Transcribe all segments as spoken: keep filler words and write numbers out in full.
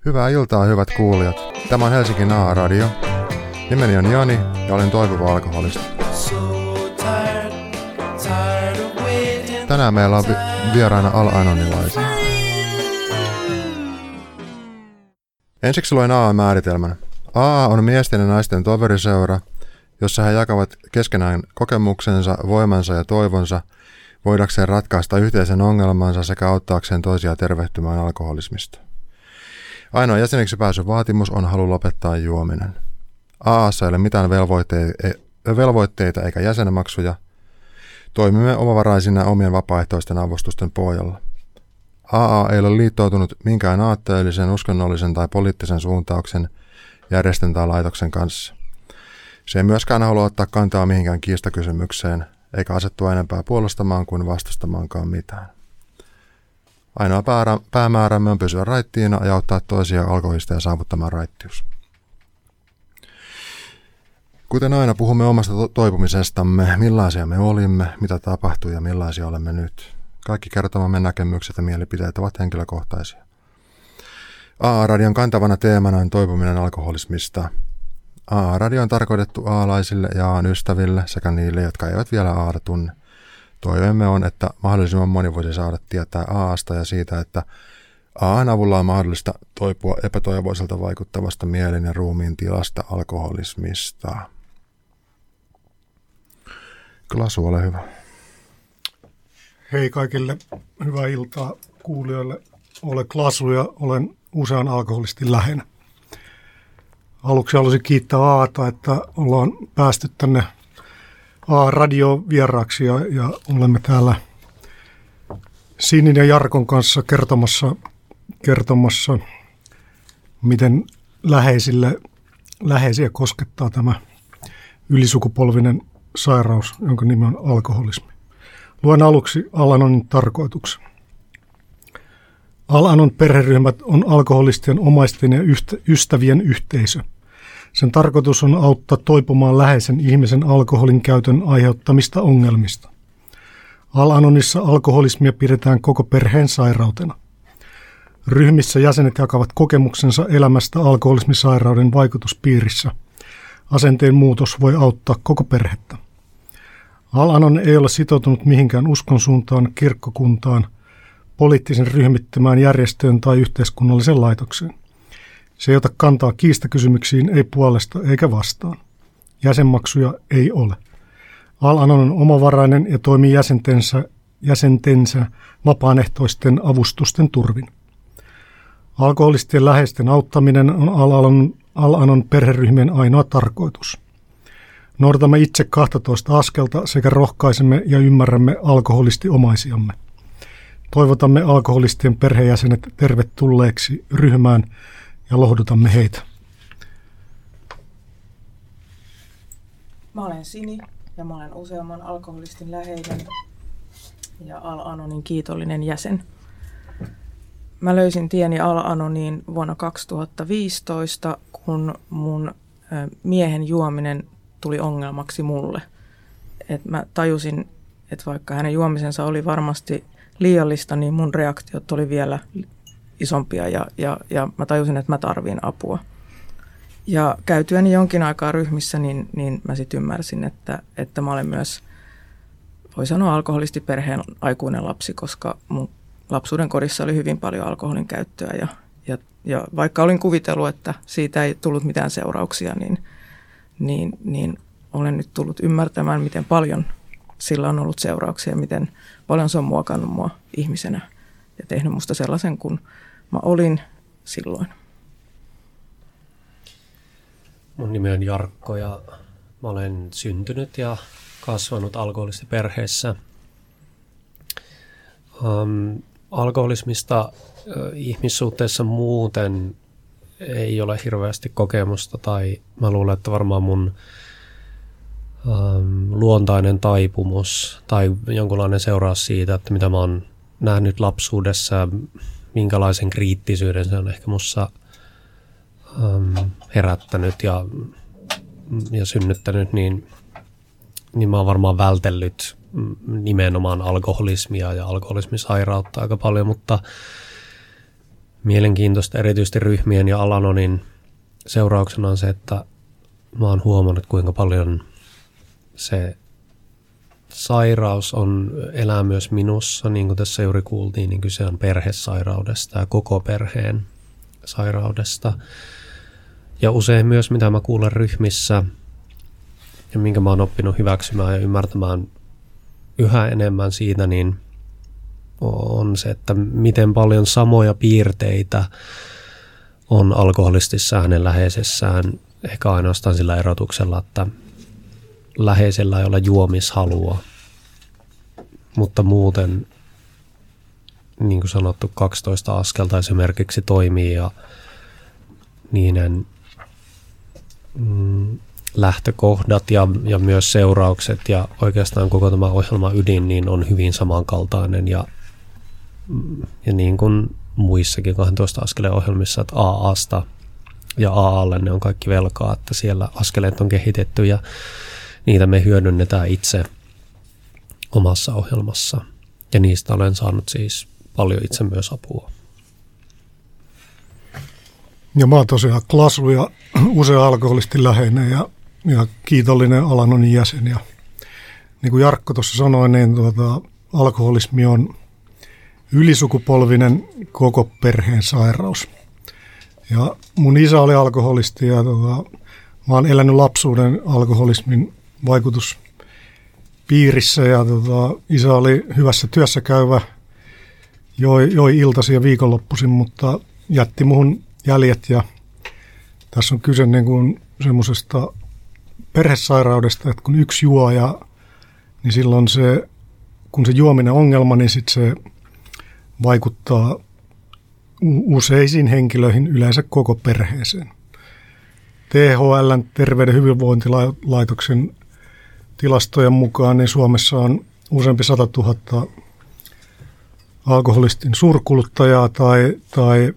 Hyvää iltaa, hyvät kuulijat. Tämä on Helsingin A-radio. Nimeni on Jani ja olen toipuva alkoholisti. Tänään meillä on vi- vieraana al-anonilaisia. Ensiksi luen A A-määritelmän. A A on miesten ja naisten toveriseura, jossa he jakavat keskenään kokemuksensa, voimansa ja toivonsa, voidakseen ratkaista yhteisen ongelmansa sekä auttaakseen toisia tervehtymään alkoholismista. Ainoa jäseneksi pääsyn vaatimus on halu lopettaa juominen. A A:ssa ei ole mitään velvoitteita eikä jäsenmaksuja. Toimimme omavaraisina omien vapaaehtoisten avustusten pohjalla. A A ei ole liittoutunut minkään aatteellisen, uskonnollisen tai poliittisen suuntauksen, järjestön tai laitoksen kanssa. Se ei myöskään halua ottaa kantaa mihinkään kiistakysymykseen, eikä asettua enempää puolustamaan kuin vastustamaankaan mitään. Ainoa päämäärämme on pysyä raittiina ja auttaa toisia alkoholisteja saavuttamaan raittius. Kuten aina puhumme omasta to- toipumisestamme, millaisia me olimme, mitä tapahtui ja millaisia olemme nyt. Kaikki kertomamme näkemykset ja mielipiteet ovat henkilökohtaisia. A A-radion kantavana teemana on toipuminen alkoholismista. A A-radio on tarkoitettu aalaisille ja A A:n ystäville sekä niille, jotka eivät vielä A A:ta tunne. Toiveemme on, että mahdollisimman moni voisi saada tietää A A:sta ja siitä, että A A:n avulla on mahdollista toipua epätoivoiselta vaikuttavasta mielen ja ruumiin tilasta alkoholismista. Klasu, ole hyvä. Hei kaikille, hyvää iltaa kuulijoille. Olen Klasu ja olen usean alkoholistin lähenä. Aluksi haluaisin kiittää Aata, että ollaan päästy tänne A-radio vieraaksi ja, ja olemme täällä Sinin ja Jarkon kanssa kertomassa, kertomassa miten läheisille, läheisiä koskettaa tämä ylisukupolvinen sairaus, jonka nimi on alkoholismi. Luen aluksi Al-Anonin tarkoituksen. Al-Anon perheryhmät on alkoholistien omaisten ja ystävien yhteisö. Sen tarkoitus on auttaa toipumaan läheisen ihmisen alkoholin käytön aiheuttamista ongelmista. Al-Anonissa alkoholismia pidetään koko perheen sairautena. Ryhmissä jäsenet jakavat kokemuksensa elämästä alkoholismisairauden vaikutuspiirissä. Asenteen muutos voi auttaa koko perhettä. Al-Anon ei ole sitoutunut mihinkään uskonsuuntaan, kirkkokuntaan, poliittisen ryhmittymään, järjestöön tai yhteiskunnalliseen laitokseen. Se ei ota kantaa kiistakysymyksiin, ei puolesta eikä vastaan. Jäsenmaksuja ei ole. Al-Anon on omavarainen ja toimii jäsentensä, jäsentensä vapaaehtoisten avustusten turvin. Alkoholistien läheisten auttaminen on Al-Anon, Al-Anon perheryhmien ainoa tarkoitus. Noudatamme itse kaksitoista askelta sekä rohkaisemme ja ymmärrämme alkoholistiomaisiamme. Toivotamme alkoholistien perheenjäsenet tervetulleeksi ryhmään ja lohdutamme heitä. Mä olen Sini ja mä olen useamman alkoholistin läheinen ja Al-Anonin kiitollinen jäsen. Mä löysin tieni Al-Anoniin vuonna kaksituhattaviisitoista, kun mun miehen juominen tuli ongelmaksi mulle. Et mä tajusin, että vaikka hänen juomisensa oli varmasti liiallista, niin mun reaktiot oli vielä isompia ja, ja, ja mä tajusin, että mä tarviin apua. Ja käytyäni jonkin aikaa ryhmissä, niin, niin mä sitten ymmärsin, että, että mä olen myös, voi sanoa, alkoholistiperheen aikuinen lapsi, koska mun lapsuuden kodissa oli hyvin paljon alkoholin käyttöä. Ja, ja, ja vaikka olin kuvitellut, että siitä ei tullut mitään seurauksia, niin, niin, niin olen nyt tullut ymmärtämään, miten paljon sillä on ollut seurauksia, miten paljon se on muokannut mua ihmisenä ja tehnyt musta sellaisen kuin mä olin silloin. Mun nimi on Jarkko ja mä olen syntynyt ja kasvanut alkoholistiperheessä. Um, alkoholismista uh, ihmissuhteessa muuten ei ole hirveästi kokemusta tai mä luulen, että varmaan mun um, luontainen taipumus tai jonkunlainen seuraus siitä, että mitä mä oon nähnyt lapsuudessa, minkälaisen kriittisyyden se on ehkä mussa um, herättänyt ja, ja synnyttänyt, niin, niin mä oon varmaan vältellyt nimenomaan alkoholismia ja alkoholismisairautta aika paljon, mutta mielenkiintoista erityisesti ryhmien ja Al-Anonin seurauksena on se, että mä oon huomannut, kuinka paljon se sairaus on elää myös minussa, niin kuin tässä juuri kuultiin, niin kyse on perhesairaudesta ja koko perheen sairaudesta. Ja usein myös, mitä mä kuulen ryhmissä ja minkä mä oon oppinut hyväksymään ja ymmärtämään yhä enemmän siitä, niin on se, että miten paljon samoja piirteitä on alkoholistissa hänen läheisessään, ehkä ainoastaan sillä erotuksella, että läheisellä ei ole juomishalua, mutta muuten, niin kuin sanottu, kaksitoista askelta esimerkiksi toimii ja niiden mm, lähtökohdat ja, ja myös seuraukset ja oikeastaan koko tämä ohjelman ydin niin on hyvin samankaltainen ja, ja niin kuin muissakin kahdentoista askeleen ohjelmissa, että A A:sta ja A A:lle ne on kaikki velkaa, että siellä askeleet on kehitetty ja niitä me hyödynnetään itse omassa ohjelmassa. Ja niistä olen saanut siis paljon itse myös apua. Ja mä oon tosiaan Klasu ja usein alkoholistin läheinen ja, ja kiitollinen Al-Anonin jäsen. Ja niin kuin Jarkko tuossa sanoi, niin tuota, alkoholismi on ylisukupolvinen koko perheen sairaus. Ja mun isä oli alkoholisti ja tuota, mä oon elänyt lapsuuden alkoholismin vaikutuspiirissä ja tota, isä oli hyvässä työssä käyvä, joi, joi iltaisin ja viikonloppuisin, mutta jätti muhun jäljet ja tässä on kyse niin kuin semmoisesta perhesairaudesta, että kun yksi juo ja niin silloin se, kun se juominen on ongelma, niin sitten se vaikuttaa useisiin henkilöihin, yleensä koko perheeseen. T H L:n Terveyden hyvinvointilaitoksen tilastojen mukaan niin Suomessa on useampi sata tuhatta alkoholistin suurkuluttajaa tai, tai,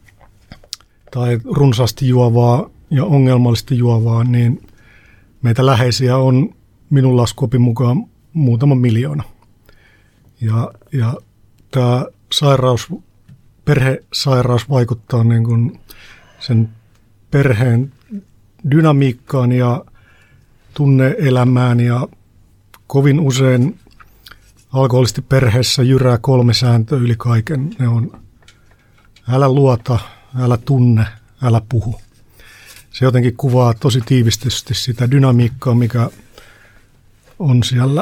tai runsaasti juovaa ja ongelmallisesti juovaa, niin meitä läheisiä on minun laskuopin mukaan muutama miljoona. Ja, ja tämä sairaus, perhesairaus vaikuttaa niin kuin sen perheen dynamiikkaan ja tunne-elämään ja kovin usein alkoholistiperheessä jyrää kolme sääntöä yli kaiken. Ne on älä luota, älä tunne, älä puhu. Se jotenkin kuvaa tosi tiivistysti sitä dynamiikkaa, mikä on siellä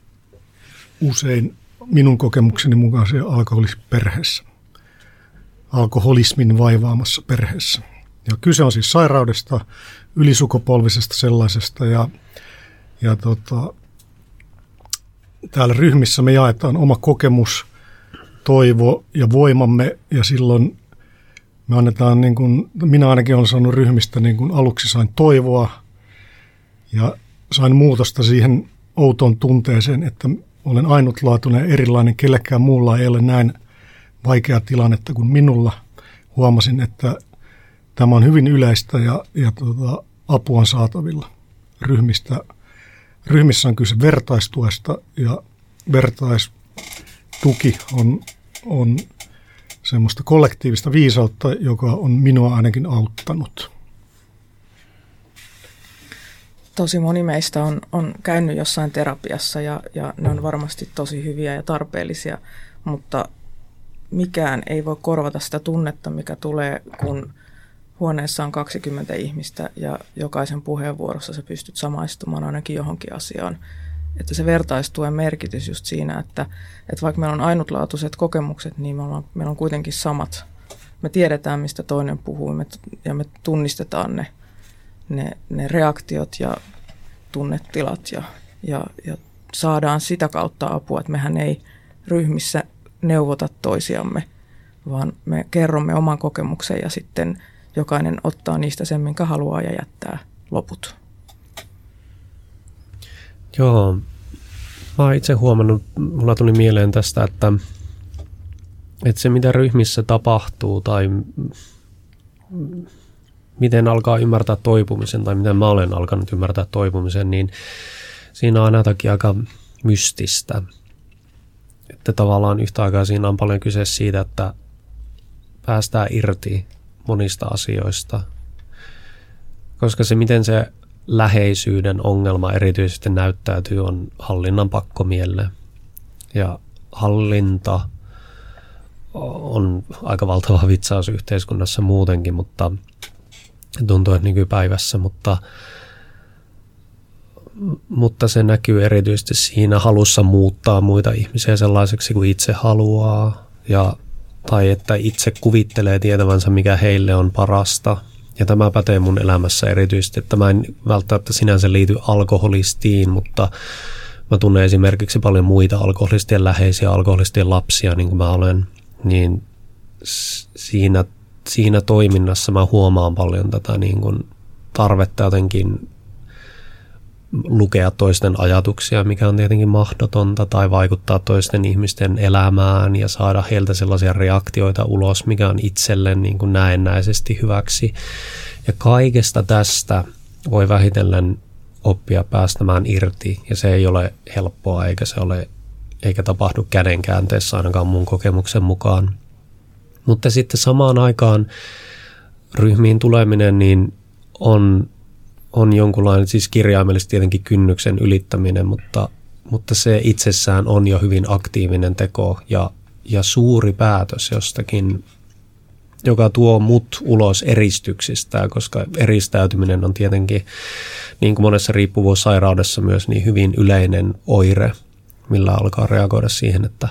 usein minun kokemukseni mukaan siellä alkoholisperheessä, alkoholismin vaivaamassa perheessä. Ja kyse on siis sairaudesta, ylisukupolvisesta sellaisesta ja, ja tota, täällä ryhmissä me jaetaan oma kokemus, toivo ja voimamme ja silloin me annetaan, niin kuin, minä ainakin olen saanut ryhmistä, niin kuin aluksi sain toivoa ja sain muutosta siihen outoon tunteeseen, että olen ainutlaatuinen ja erilainen, kellekään muulla ei ole näin vaikea tilannetta kuin minulla. Huomasin, että tämä on hyvin yleistä ja, ja tuota, apua on saatavilla ryhmistä. Ryhmissä on kyse vertaistuesta ja vertaistuki on, on semmoista kollektiivista viisautta, joka on minua ainakin auttanut. Tosi moni meistä on, on käynyt jossain terapiassa ja, ja ne on varmasti tosi hyviä ja tarpeellisia, mutta mikään ei voi korvata sitä tunnetta, mikä tulee, kun huoneessa on kaksikymmentä ihmistä ja jokaisen puheenvuorossa sä pystyt samaistumaan ainakin johonkin asiaan. Että se vertaistuen merkitys just siinä, että, että vaikka meillä on ainutlaatuiset kokemukset, niin me ollaan, meillä on kuitenkin samat. Me tiedetään, mistä toinen puhuu me, ja me tunnistetaan ne, ne, ne reaktiot ja tunnetilat ja, ja, ja saadaan sitä kautta apua, että mehän ei ryhmissä neuvota toisiamme, vaan me kerromme oman kokemuksen ja sitten jokainen ottaa niistä sen, minkä haluaa ja jättää loput. Joo, mä oon itse huomannut, mulla tuli mieleen tästä, että, että se mitä ryhmissä tapahtuu tai miten alkaa ymmärtää toipumisen tai miten mä olen alkanut ymmärtää toipumisen, niin siinä on aina jotakin aika mystistä. Että tavallaan yhtä aikaa siinä on paljon kyse siitä, että päästää irti monista asioista. Koska se, miten se läheisyyden ongelma erityisesti näyttäytyy, on hallinnan pakkomielle. Ja hallinta on aika valtava vitsaus yhteiskunnassa muutenkin, mutta tuntuu, että nykypäivässä, mutta, mutta se näkyy erityisesti siinä halussa muuttaa muita ihmisiä sellaiseksi kuin itse haluaa, ja, tai että itse kuvittelee tietävänsä, mikä heille on parasta. Ja tämä pätee mun elämässä erityisesti, että mä en välttämättä sinänsä liity alkoholistiin, mutta mä tunnen esimerkiksi paljon muita alkoholistien läheisiä, alkoholistien lapsia, niin kuin mä olen, niin siinä, siinä toiminnassa mä huomaan paljon tätä niin kuin tarvetta jotenkin lukea toisten ajatuksia, mikä on tietenkin mahdotonta, tai vaikuttaa toisten ihmisten elämään ja saada heiltä sellaisia reaktioita ulos, mikä on itselle niin kuin näennäisesti hyväksi. Ja kaikesta tästä voi vähitellen oppia päästämään irti, ja se ei ole helppoa, eikä se ole, eikä tapahdu kädenkäänteessä ainakaan mun kokemuksen mukaan. Mutta sitten samaan aikaan ryhmiin tuleminen niin on on jonkunlainen, siis kirjaimellisesti tietenkin kynnyksen ylittäminen, mutta, mutta se itsessään on jo hyvin aktiivinen teko ja, ja suuri päätös jostakin, joka tuo mut ulos eristyksistä, koska eristäytyminen on tietenkin, niin kuin monessa riippuvuussairaudessa myös, niin hyvin yleinen oire, millä alkaa reagoida siihen, että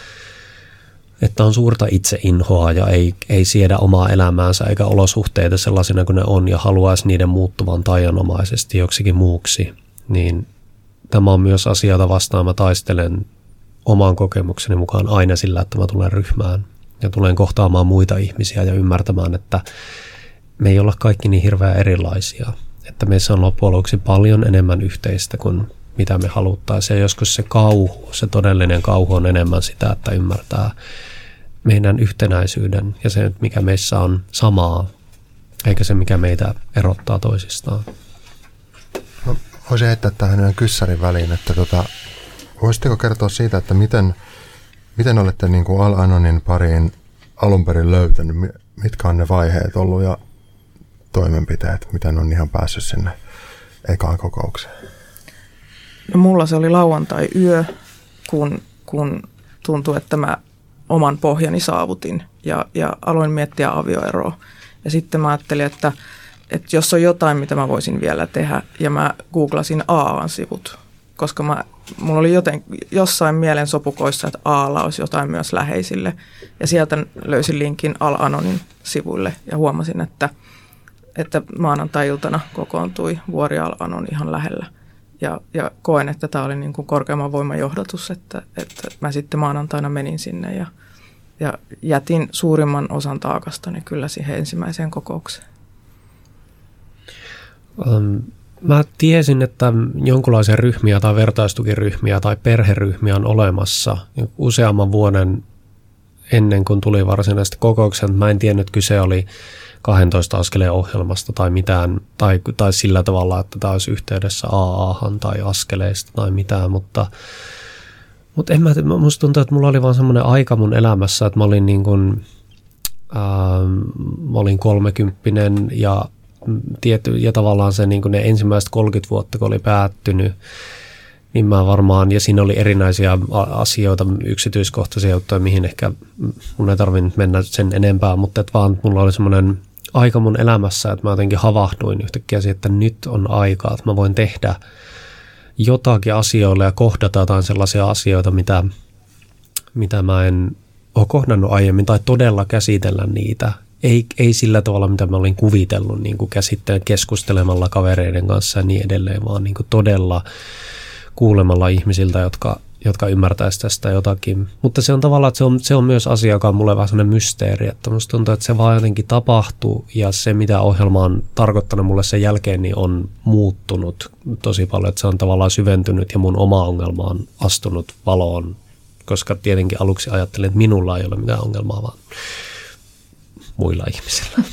että on suurta itseinhoa ja ei, ei siedä omaa elämäänsä eikä olosuhteita sellaisina kuin ne on ja haluaisi niiden muuttuvan taianomaisesti joksikin muuksi, niin tämä on myös asia, jota vastaan mä taistelen oman kokemukseni mukaan aina sillä, että mä tulen ryhmään ja tulen kohtaamaan muita ihmisiä ja ymmärtämään, että me ei olla kaikki niin hirveän erilaisia, että meissä on loppujen lopuksi paljon enemmän yhteistä kuin mitä me haluttaisiin. Ja joskus se kauhu, se todellinen kauhu on enemmän sitä, että ymmärtää meidän yhtenäisyyden ja se, mikä meissä on samaa, eikä se, mikä meitä erottaa toisistaan. No, voisin heittää tähän yhden kyssärin väliin, että tota, voisitteko kertoa siitä, että miten, miten olette niin kuin Al-Anonin pariin alun perin löytänyt, mitkä on ne vaiheet ollut ja toimenpiteet, miten on ihan päässyt sinne ekaan kokoukseen? No, mulla se oli lauantai-yö, kun, kun tuntui, että mä oman pohjani saavutin ja, ja aloin miettiä avioeroa. Ja sitten mä ajattelin, että, että jos on jotain, mitä mä voisin vielä tehdä, ja mä googlasin A A-sivut, koska mä, mulla oli joten, jossain mielen sopukoissa, että Aalla olisi jotain myös läheisille. Ja sieltä löysin linkin Al-Anonin sivuille ja huomasin, että, että maanantai-iltana kokoontui Vuori Al-Anon ihan lähellä. Ja, ja koen, että tämä oli niin kuin korkeamman voiman johdatus, että, että mä sitten maanantaina menin sinne ja, ja jätin suurimman osan taakastani kyllä siihen ensimmäiseen kokoukseen. Um, mä tiesin, että jonkinlaisia ryhmiä tai vertaistukiryhmiä tai perheryhmiä on olemassa useamman vuoden ennen kuin tuli varsinaisesti kokouksen. Mä en tiennyt, että kyse oli kahdentoista askeleen ohjelmasta tai mitään, tai, tai sillä tavalla, että tämä olisi yhteydessä A A:han tai askeleista tai mitään, mutta, mutta en mä, musta tuntuu, että mulla oli vaan semmoinen aika mun elämässä, että mä olin niin kuin, ähm, mä olin kolmekymppinen ja, tiety, ja tavallaan se niin kuin ne ensimmäiset kolmekymmentä vuotta, kun oli päättynyt, niin mä varmaan, ja siinä oli erinäisiä asioita, yksityiskohtaisia juttuja, mihin ehkä mun ei tarvinnut mennä sen enempää, mutta että vaan mulla oli semmoinen aika mun elämässä, että mä jotenkin havahduin yhtäkkiä siihen, että nyt on aikaa, että mä voin tehdä jotakin asioilla ja kohdata jotain sellaisia asioita, mitä, mitä mä en ole kohdannut aiemmin, tai todella käsitellä niitä. Ei, ei sillä tavalla, mitä mä olin kuvitellut niin kuin käsitteen keskustelemalla kavereiden kanssa ja niin edelleen, vaan niin kuin todella kuulemalla ihmisiltä, jotka, jotka ymmärtäisivät tästä jotakin. Mutta se on tavallaan, että se on, se on myös asia, joka on mulle vähän sellainen mysteeri, että musta tuntuu, että se vaan jotenkin tapahtuu ja se, mitä ohjelma on tarkoittanut mulle sen jälkeen, niin on muuttunut tosi paljon, että se on tavallaan syventynyt ja mun oma ongelma on astunut valoon, koska tietenkin aluksi ajattelin, että minulla ei ole mitään ongelmaa, vaan muilla ihmisillä.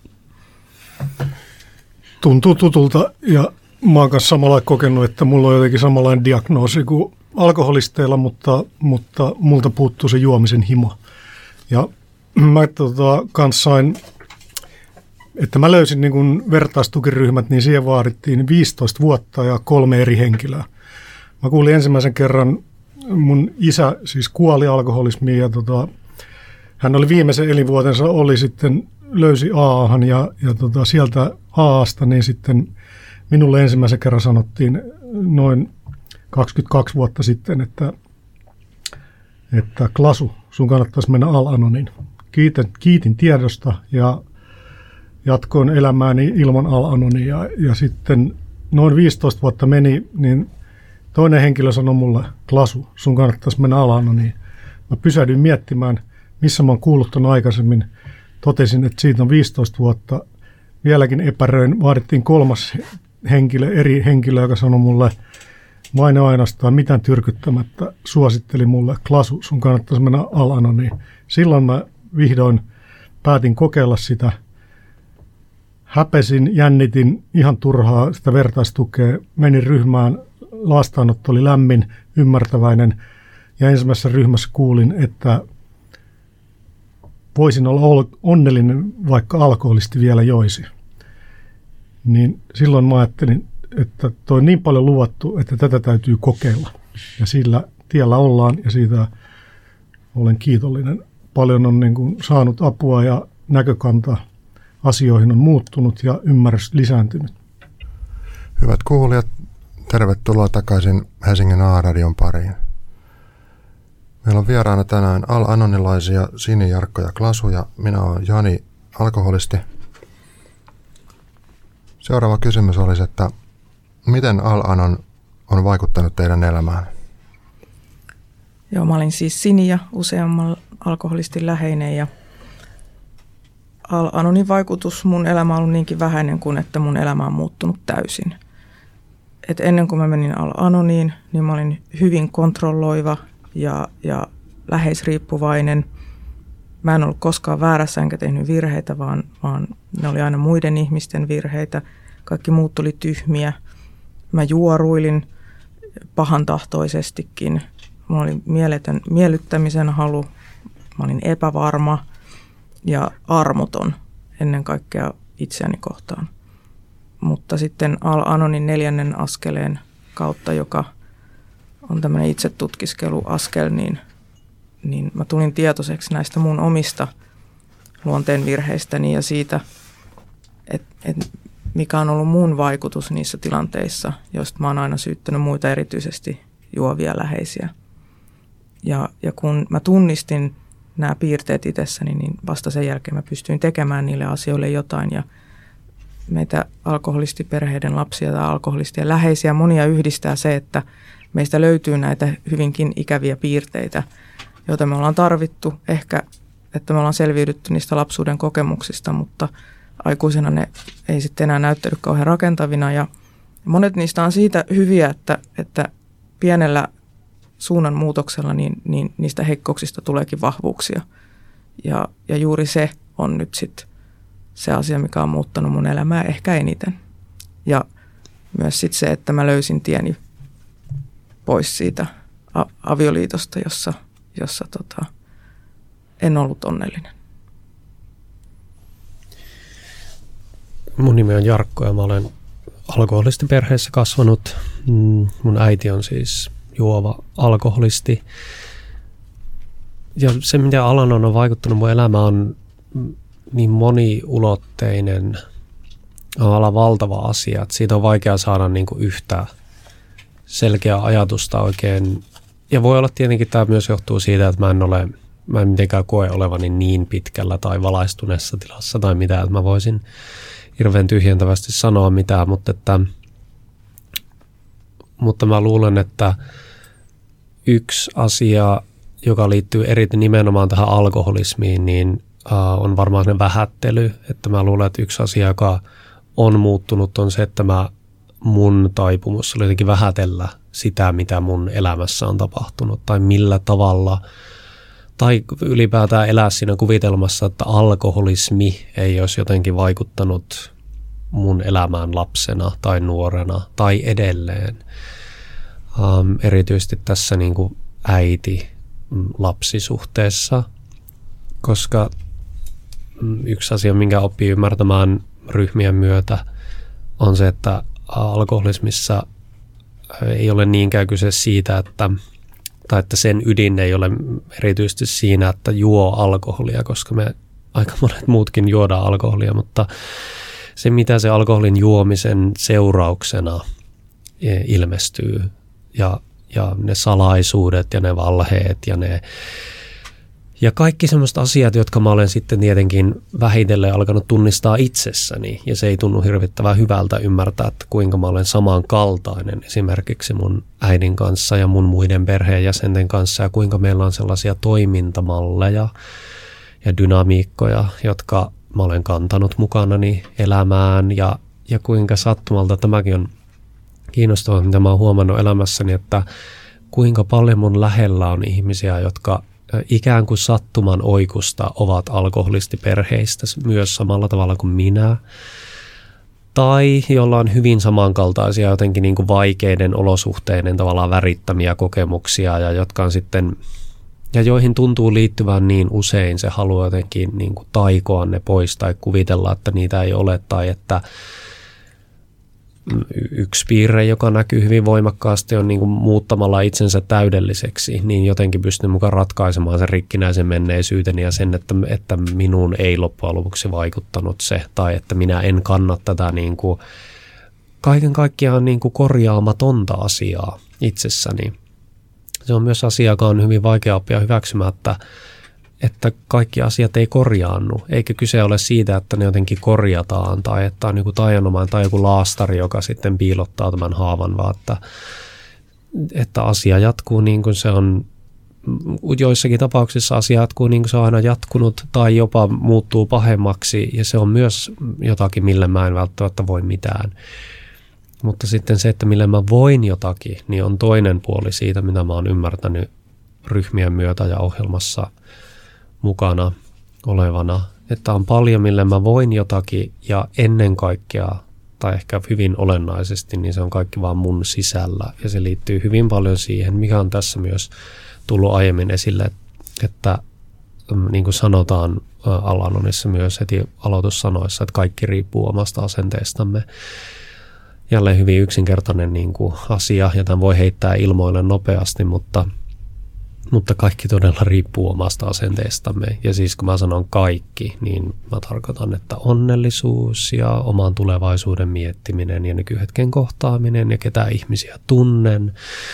Tuntuu tutulta ja mä oon kanssa samalla kokenut, että mulla on jotenkin samanlainen diagnoosi kuin alkoholisteilla, mutta, mutta multa puuttuu se juomisen himo. Ja mä tota, kanssa sain, että mä löysin niin kun vertaistukiryhmät, niin siihen vaadittiin viisitoista vuotta ja kolme eri henkilöä. Mä kuulin ensimmäisen kerran, mun isä siis kuoli alkoholismiin ja tota, hän oli viimeisen elinvuotensa, oli sitten, löysi Aahan ja, ja tota, sieltä Aasta, niin sitten minulle ensimmäisen kerran sanottiin noin kaksikymmentäkaksi vuotta sitten, että, että Klasu, sun kannattaisi mennä Al-Anonin. Kiitin, kiitin tiedosta ja jatkoin elämääni ilman Al-Anonia. Ja sitten noin viisitoista vuotta meni, niin toinen henkilö sanoi mulle, Klasu, sun kannattaisi mennä Al-Anoniin. Mä pysähdyin miettimään, missä mä oon kuullut ton aikaisemmin. Totesin, että siitä on viisitoista vuotta. Vieläkin epäröin. Vaadittiin kolmas henkilö, eri henkilö, joka sanoi mulle vain ja ainoastaan mitään tyrkyttämättä. Suositteli mulle, Klasu, sun kannattaisi mennä Al-Anoniin. Silloin mä vihdoin päätin kokeilla sitä. Häpesin, jännitin ihan turhaa sitä vertaistukea. Menin ryhmään, vastaanotto oli lämmin, ymmärtäväinen. Ja ensimmäisessä ryhmässä kuulin, että voisin olla onnellinen, vaikka alkoholisti vielä joisi. Niin silloin mä ajattelin, että toi on niin paljon luvattu, että tätä täytyy kokeilla. Ja sillä tiellä ollaan ja siitä olen kiitollinen. Paljon on niin kuin saanut apua ja näkökanta asioihin on muuttunut ja ymmärrys lisääntynyt. Hyvät kuulijat, tervetuloa takaisin Helsingin A-radion pariin. Meillä on vieraana tänään al-anonilaisia Sini, Jarkko ja Klasu ja minä olen Jani, alkoholisti. Seuraava kysymys olisi, että miten Al-Anon on vaikuttanut teidän elämään? Joo, mä olin siis Sini ja useamman alkoholistin läheinen ja Al-Anonin vaikutus mun elämään on ollut niinkin vähäinen kuin, että mun elämä on muuttunut täysin. Et ennen kuin mä menin Al-Anoniin, niin mä olin hyvin kontrolloiva ja, ja läheisriippuvainen. Mä en ollut koskaan väärässä enkä tehnyt virheitä, vaan, vaan ne oli aina muiden ihmisten virheitä. Kaikki muut tuli tyhmiä. Mä juoruilin pahantahtoisestikin. Mulla oli mieletön miellyttämisen halu. Mä olin epävarma ja armoton ennen kaikkea itseäni kohtaan. Mutta sitten Al-Anonin neljännen askeleen kautta, joka on tämmöinen itsetutkiskeluaskel, niin, niin mä tulin tietoiseksi näistä mun omista luonteen virheistäni ja siitä, että et mikä on ollut mun vaikutus niissä tilanteissa, joista mä oon aina syyttänyt muita, erityisesti juovia läheisiä. Ja, ja kun mä tunnistin nämä piirteet itsessäni, niin vasta sen jälkeen mä pystyin tekemään niille asioille jotain. Ja meitä alkoholistiperheiden lapsia tai alkoholistien läheisiä monia yhdistää se, että meistä löytyy näitä hyvinkin ikäviä piirteitä, joita me ollaan tarvittu. Ehkä, että me ollaan selviydytty niistä lapsuuden kokemuksista, mutta aikuisena ne ei sitten enää näyttänyt kauhean rakentavina. Ja monet niistä on siitä hyviä, että, että pienellä suunnan muutoksella niin, niin niistä heikkouksista tuleekin vahvuuksia. Ja, ja juuri se on nyt sitten se asia, mikä on muuttanut mun elämää ehkä eniten. Ja myös sitten se, että mä löysin tieni pois siitä a- avioliitosta, jossa, jossa tota, en ollut onnellinen. Mun nimi on Jarkko ja mä olen alkoholistiperheessä kasvanut. Mun äiti on siis juova alkoholisti. Ja se, miten Al-Anon on vaikuttanut mun elämään, on niin moniulotteinen, on valtava asia, että siitä on vaikea saada niin kuin yhtä selkeää ajatusta oikein. Ja voi olla tietenkin, tämä myös johtuu siitä, että mä en ole, mä en mitenkään koe olevani niin pitkällä tai valaistuneessa tilassa tai mitään, että mä voisin hirveän tyhjentävästi sanoa mitään, mutta, että, mutta mä luulen, että yksi asia, joka liittyy erityisesti nimenomaan tähän alkoholismiin, niin uh, on varmaan se vähättely. Että mä luulen, että yksi asia, joka on muuttunut, on se, että mä, mun taipumus oli jotenkin vähätellä sitä, mitä mun elämässä on tapahtunut tai millä tavalla. Tai ylipäätään elää siinä kuvitelmassa, että alkoholismi ei olisi jotenkin vaikuttanut mun elämään lapsena tai nuorena tai edelleen. Um, erityisesti tässä niin kuin äiti-lapsisuhteessa. koska yksi asia, minkä oppii ymmärtämään ryhmien myötä, on se, että alkoholismissa ei ole niinkään kyse siitä, että, tai että sen ydin ei ole erityisesti siinä, että juo alkoholia, koska me aika monet muutkin juodaan alkoholia, mutta se, mitä se alkoholin juomisen seurauksena ilmestyy ja, ja ne salaisuudet ja ne valheet ja ne ja kaikki sellaiset asiat, jotka mä olen sitten tietenkin vähitellen alkanut tunnistaa itsessäni ja se ei tunnu hirvittävän hyvältä ymmärtää, että kuinka mä olen samankaltainen esimerkiksi mun äidin kanssa ja mun muiden perheenjäsenten kanssa ja kuinka meillä on sellaisia toimintamalleja ja dynamiikkoja, jotka mä olen kantanut mukanani elämään ja, ja kuinka sattumalta tämäkin on kiinnostavaa, mitä mä oon huomannut elämässäni, että kuinka paljon mun lähellä on ihmisiä, jotka ikään kuin sattuman oikusta ovat alkoholistiperheistä myös samalla tavalla kuin minä. Tai jolla on hyvin samankaltaisia jotenkin niin kuin vaikeiden olosuhteiden tavallaan värittämiä kokemuksia ja jotka on sitten ja joihin tuntuu liittyvän niin usein se haluaa jotenkin niin kuin taikoa ne pois tai kuvitella, että niitä ei ole tai että yksi piirre, joka näkyy hyvin voimakkaasti, on niin kuin muuttamalla itsensä täydelliseksi, niin jotenkin pystyn mukaan ratkaisemaan sen rikkinäisen menneisyyteni ja sen, että, että minuun ei loppujen lopuksi vaikuttanut se, tai että minä en kanna tätä niin kuin kaiken kaikkiaan niin kuin korjaamatonta asiaa itsessäni. Se on myös asia, joka on hyvin vaikea oppia hyväksymään, että että kaikki asiat ei korjaannu, eikä kyse ole siitä, että ne jotenkin korjataan tai että on joku taianomainen tai joku laastari, joka sitten piilottaa tämän haavan, vaan että, että asia jatkuu niin kuin se on, joissakin tapauksissa asia jatkuu niin kuin se on aina jatkunut tai jopa muuttuu pahemmaksi ja se on myös jotakin, millä mä en välttämättä voi mitään. Mutta sitten se, että millä mä voin jotakin, niin on toinen puoli siitä, mitä mä oon ymmärtänyt ryhmien myötä ja ohjelmassa mukana olevana, että on paljon, millä mä voin jotakin ja ennen kaikkea, tai ehkä hyvin olennaisesti, niin se on kaikki vaan mun sisällä ja se liittyy hyvin paljon siihen, mikä on tässä myös tullut aiemmin esille, että niin kuin sanotaan Al-Anonissa myös heti aloitussanoissa, että kaikki riippuu omasta asenteestamme. Jälleen hyvin yksinkertainen niin kuin asia ja tämän voi heittää ilmoille nopeasti, mutta Mutta kaikki todella riippuu omasta asenteestamme. Ja siis kun mä sanon kaikki, niin mä tarkoitan, että onnellisuus ja oman tulevaisuuden miettiminen ja nykyhetken kohtaaminen ja ketä ihmisiä tunnen,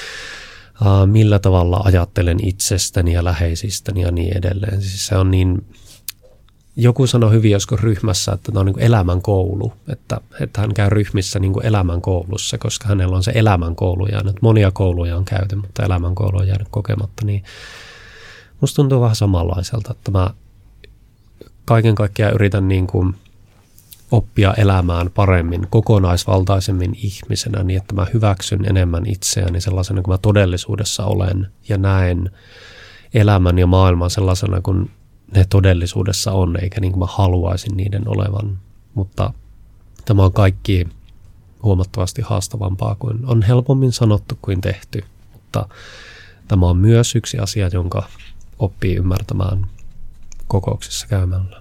millä tavalla ajattelen itsestäni ja läheisistäni ja niin edelleen. Siis se on niin, joku sanoi hyvin joskus ryhmässä, että tämä on niin kuin elämänkoulu, että, että hän käy ryhmissä niin kuin elämänkoulussa, koska hänellä on se elämänkoulu jäänyt. Monia kouluja on käyty, mutta elämänkoulu on jäänyt kokematta. Niin musta tuntuu vähän samanlaiselta, että mä kaiken kaikkiaan yritän niin kuin oppia elämään paremmin, kokonaisvaltaisemmin ihmisenä niin, että mä hyväksyn enemmän itseäni sellaisena kuin mä todellisuudessa olen ja näen elämän ja maailman sellaisena kuin ne todellisuudessa on, eikä niin kuin mä haluaisin niiden olevan. Mutta tämä on kaikki huomattavasti haastavampaa kuin on helpommin sanottu kuin tehty. Mutta tämä on myös yksi asia, jonka oppii ymmärtämään kokouksissa käymällä.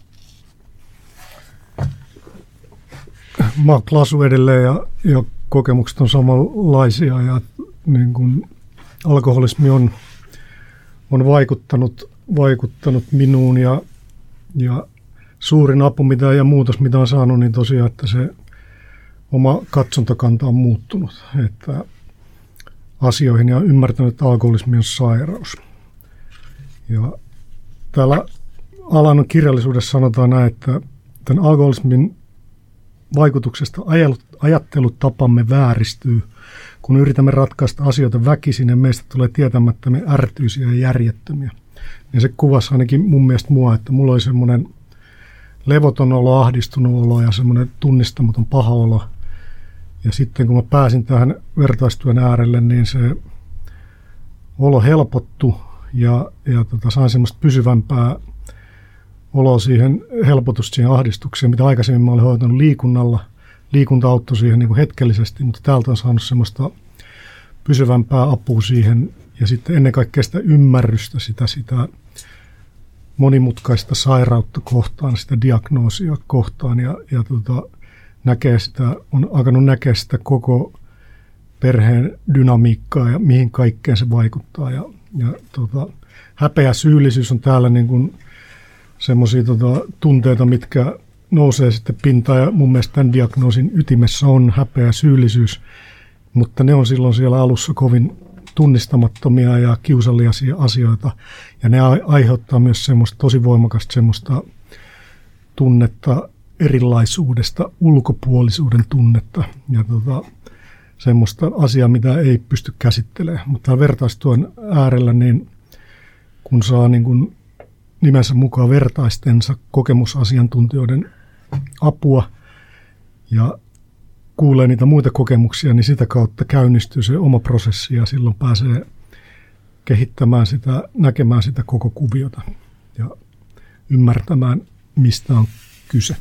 Mä oon Klasu edelleen ja, ja kokemukset on samanlaisia ja niin kuin alkoholismi on, on vaikuttanut, vaikuttanut minuun ja, ja suurin apu mitä, ja muutos mitä on saanut, niin tosiaan, että se oma katsontakanta on muuttunut että asioihin ja ymmärtänyt, että alkoholismi on sairaus. Ja täällä alan kirjallisuudessa sanotaan näin, että tämän alkoholismin vaikutuksesta ajattelutapamme vääristyy, kun yritämme ratkaista asioita väkisin ja meistä tulee tietämättömiä ärtyisiä ja järjettömiä. Ja se kuvasi ainakin mun mielestä mua, että mulla oli semmoinen levoton olo, ahdistunut olo ja semmoinen tunnistamaton paha olo. Ja sitten kun mä pääsin tähän vertaistyön äärelle, niin se olo helpottui ja, ja tota, sain semmoista pysyvämpää olo siihen, helpotusta siihen ahdistukseen, mitä aikaisemmin mä olin hoitanut liikunnalla. Liikunta auttoi siihen niin kuin hetkellisesti, mutta täältä on saanut semmoista pysyvämpää apua siihen ja sitten ennen kaikkea sitä ymmärrystä, sitä, sitä monimutkaista sairautta kohtaan, sitä diagnoosia kohtaan ja, ja tota, näkee sitä, on alkanut näkeä sitä koko perheen dynamiikkaa ja mihin kaikkeen se vaikuttaa. Ja, ja tota, häpeä, syyllisyys on täällä niin kuin semmoisia tota, tunteita, mitkä nousee sitten pintaan ja mun mielestä tämän diagnoosin ytimessä on häpeä, syyllisyys, mutta ne on silloin siellä alussa kovin tunnistamattomia ja kiusallisia asioita ja ne aiheuttaa myös semmoista tosi voimakasta semmoista tunnetta erilaisuudesta, ulkopuolisuuden tunnetta ja tota, semmoista asiaa, mitä ei pysty käsittelemään. Mutta vertaistuen äärellä, niin kun saa niin kuin nimensä mukaan vertaistensa kokemusasiantuntijoiden apua ja kuulee niitä muita kokemuksia, niin sitä kautta käynnistyy se oma prosessi ja silloin pääsee kehittämään sitä, näkemään sitä koko kuviota ja ymmärtämään, mistä on kyse.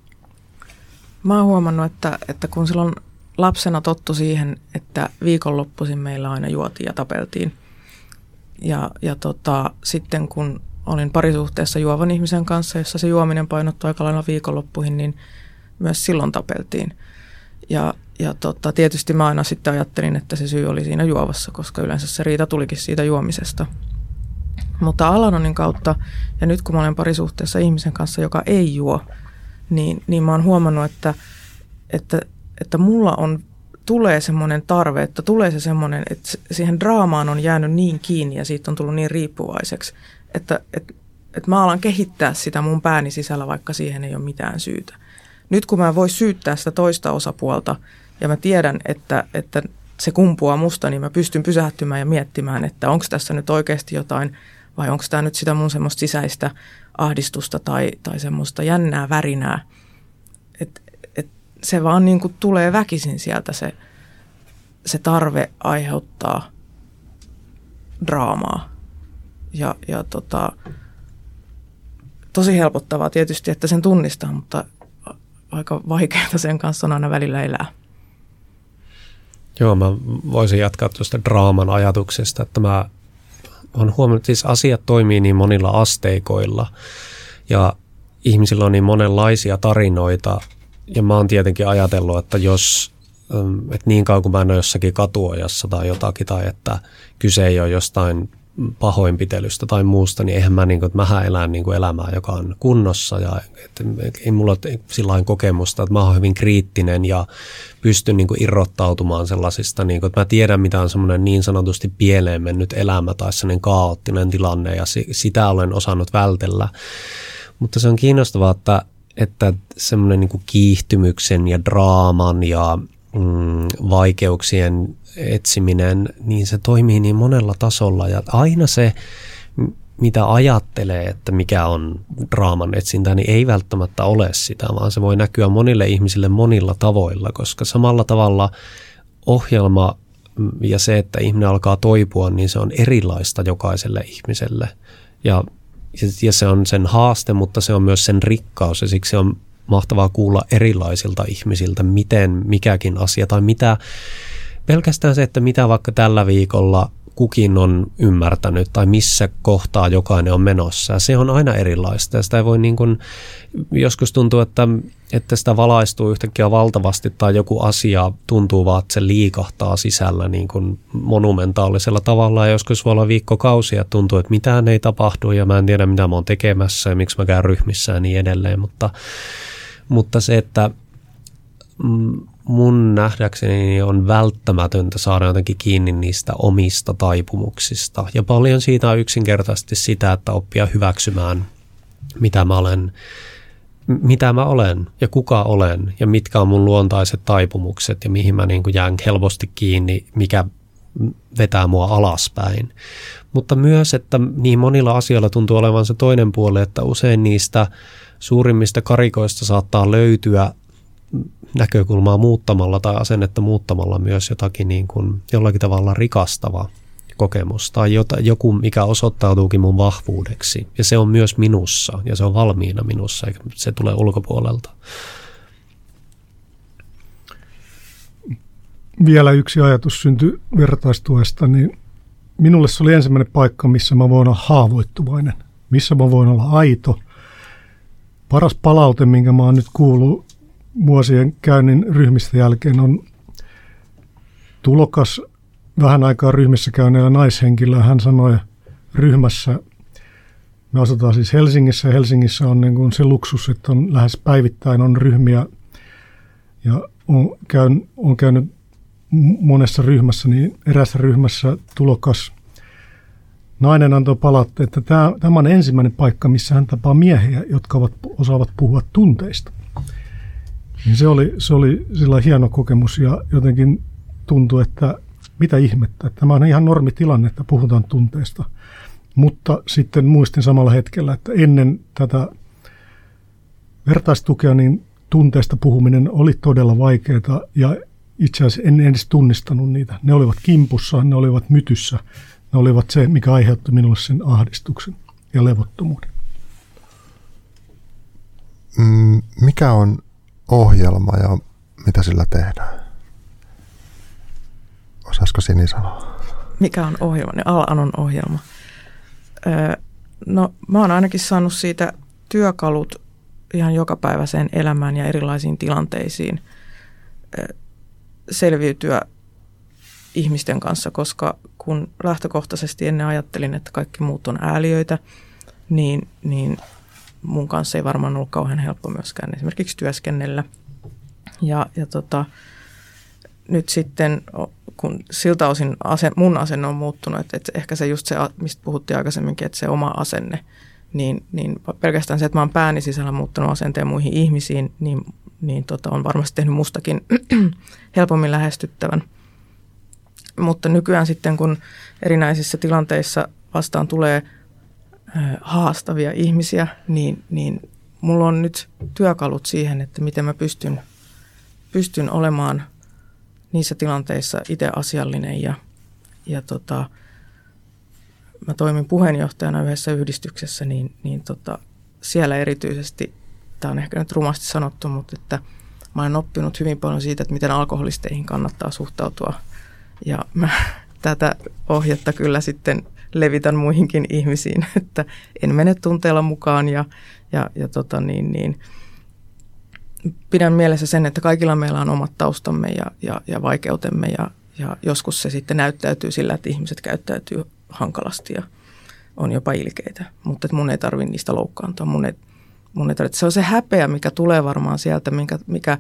Mä oon huomannut, että, että kun silloin lapsena tottu siihen, että viikonloppuisin meillä aina juotiin ja tapeltiin. Ja, ja tota, sitten kun olin parisuhteessa juovan ihmisen kanssa, jossa se juominen painottui aika lailla viikonloppuihin, niin myös silloin tapeltiin. Ja, ja tota, tietysti mä aina sitten ajattelin, että se syy oli siinä juovassa, koska yleensä se riita tulikin siitä juomisesta. Mutta Al-Anonin kautta, ja nyt kun mä olen parisuhteessa ihmisen kanssa, joka ei juo, niin, niin mä oon huomannut, että, että, että mulla on, tulee semmoinen tarve, että tulee se semmoinen, että siihen draamaan on jäänyt niin kiinni ja siitä on tullut niin riippuvaiseksi, että, että, että mä alan kehittää sitä mun pääni sisällä, vaikka siihen ei ole mitään syytä. Nyt kun mä voin syyttää sitä toista osapuolta ja mä tiedän, että, että se kumpuaa musta, niin mä pystyn pysähtymään ja miettimään, että onko tässä nyt oikeasti jotain vai onko tämä nyt sitä mun semmoista sisäistä ahdistusta tai, tai semmoista jännää värinää. Et, et se vaan niin kuin tulee väkisin sieltä se, se tarve aiheuttaa draamaa. Ja, ja tota, tosi helpottavaa tietysti, että sen tunnistaa, mutta aika vaikeaa sen kanssa on aina välillä elää. Joo, mä voisin jatkaa tuosta draaman ajatuksesta, että mä olen huomannut, että siis asiat toimii niin monilla asteikoilla ja ihmisillä on niin monenlaisia tarinoita ja mä oon tietenkin ajatellut, että jos, että niin kauan kuin mä en ole jossakin katuojassa tai jotakin tai että kyse ei ole jostain pahoinpitelystä tai muusta, niin eihän mä, niin kuin, että mähän elän niin kuin elämää, joka on kunnossa ja että ei mulla ole sillain kokemusta, että mä oon hyvin kriittinen ja pystyn niin kuin irrottautumaan sellaisista, niin kuin, että mä tiedän mitä on semmoinen niin sanotusti pieleen mennyt elämä tai sellainen kaoottinen tilanne ja sitä olen osannut vältellä. Mutta se on kiinnostavaa, että, että semmoinen niin kuin kiihtymyksen ja draaman ja mm, vaikeuksien etsiminen, niin se toimii niin monella tasolla ja aina se, mitä ajattelee, että mikä on draaman etsintä, niin ei välttämättä ole sitä, vaan se voi näkyä monille ihmisille monilla tavoilla, koska samalla tavalla ohjelma ja se, että ihminen alkaa toipua, niin se on erilaista jokaiselle ihmiselle ja, ja se on sen haaste, mutta se on myös sen rikkaus ja siksi on mahtavaa kuulla erilaisilta ihmisiltä, miten mikäkin asia tai mitä pelkästään se, että mitä vaikka tällä viikolla kukin on ymmärtänyt tai missä kohtaa jokainen on menossa. Se on aina erilaista ja sitä ei voi niin kuin, joskus tuntuu, että, että sitä valaistuu yhtäkkiä valtavasti tai joku asia tuntuu vaan, että se liikahtaa sisällä niin kuin monumentaalisella tavalla ja joskus voi olla viikkokausia, että tuntuu, että mitään ei tapahdu ja mä en tiedä mitä mä oon tekemässä ja miksi mä käyn ryhmissä ja niin edelleen, mutta, mutta se, että mm, mun nähdäkseni on välttämätöntä saada jotenkin kiinni niistä omista taipumuksista. Ja paljon siitä on yksinkertaisesti sitä, että oppia hyväksymään, mitä mä olen, mitä mä olen ja kuka olen ja mitkä on mun luontaiset taipumukset ja mihin mä niin kuin jään helposti kiinni, mikä vetää mua alaspäin. Mutta myös, että niin monilla asioilla tuntuu olevan se toinen puoli, että usein niistä suurimmista karikoista saattaa löytyä näkökulmaa muuttamalla tai asennetta muuttamalla myös jotakin niin kuin jollakin tavalla rikastava kokemus tai jota, joku, mikä osoittautuukin mun vahvuudeksi. Ja se on myös minussa ja se on valmiina minussa, eikä se tulee ulkopuolelta. Vielä yksi ajatus syntyi vertaistuesta, niin minulle se oli ensimmäinen paikka, missä mä voin olla haavoittuvainen missä mä voin olla aito. Paras palaute, minkä mä oon nyt kuullut vuosien käynnin ryhmistä jälkeen, on tulokas vähän aikaa ryhmissä käyneellä naishenkilöä. Hän sanoi ryhmässä, me asutaan siis Helsingissä, ja Helsingissä on niin kuin se luksus, että on lähes päivittäin on ryhmiä, ja on, käyn, on käynyt monessa ryhmässä, niin erässä ryhmässä tulokas nainen antoi palautteen, että tämä, tämä on ensimmäinen paikka, missä hän tapaa miehiä, jotka ovat, osaavat puhua tunteista. Niin se oli, se oli sillä hieno kokemus ja jotenkin tuntui, että mitä ihmettä. Tämä on ihan normitilanne, että puhutaan tunteista. Mutta sitten muistin samalla hetkellä, että ennen tätä vertaistukea niin tunteista puhuminen oli todella vaikeaa ja itse asiassa en edes tunnistanut niitä. Ne olivat kimpussa, ne olivat mytyssä, ne olivat se, mikä aiheutti minulle sen ahdistuksen ja levottomuuden. Mikä on ohjelma ja mitä sillä tehdään? Osaisiko Sini sanoa? Mikä on ohjelma? Al-Anon ohjelma. Öö, no mä oon ainakin saanut siitä työkalut ihan jokapäiväiseen elämään ja erilaisiin tilanteisiin öö, selviytyä ihmisten kanssa, koska kun lähtökohtaisesti ennen ajattelin, että kaikki muut on ääliöitä, niin, niin mun kanssa ei varmaan ollut kauhean helppo myöskään esimerkiksi työskennellä. Ja, ja tota, nyt sitten, kun siltä osin ase, mun asenne on muuttunut, että, että ehkä se just se, mistä puhuttiin aikaisemminkin, että se oma asenne, niin, niin pelkästään se, että mä oon pääni sisällä muuttanut asenteen muihin ihmisiin, niin, niin tota, on varmasti tehnyt mustakin helpommin lähestyttävän. Mutta nykyään sitten, kun erinäisissä tilanteissa vastaan tulee haastavia ihmisiä, niin, niin mulla on nyt työkalut siihen, että miten mä pystyn, pystyn olemaan niissä tilanteissa itse asiallinen. Ja, ja tota, mä toimin puheenjohtajana yhdessä yhdistyksessä, niin, niin tota, siellä erityisesti, tämä on ehkä nyt rumasti sanottu, mutta että mä olen oppinut hyvin paljon siitä, että miten alkoholisteihin kannattaa suhtautua. Ja mä tätä ohjetta kyllä sitten levitän muihinkin ihmisiin, että en mene tunteella mukaan ja, ja, ja tota niin, niin, pidän mielessä sen, että kaikilla meillä on omat taustamme ja, ja, ja vaikeutemme ja, ja joskus se sitten näyttäytyy sillä, että ihmiset käyttäytyy hankalasti ja on jopa ilkeitä, mutta mun ei tarvitse niistä loukkaantua. Mun ei, mun ei tarvitse. Se on se häpeä, mikä tulee varmaan sieltä, mikä, mikä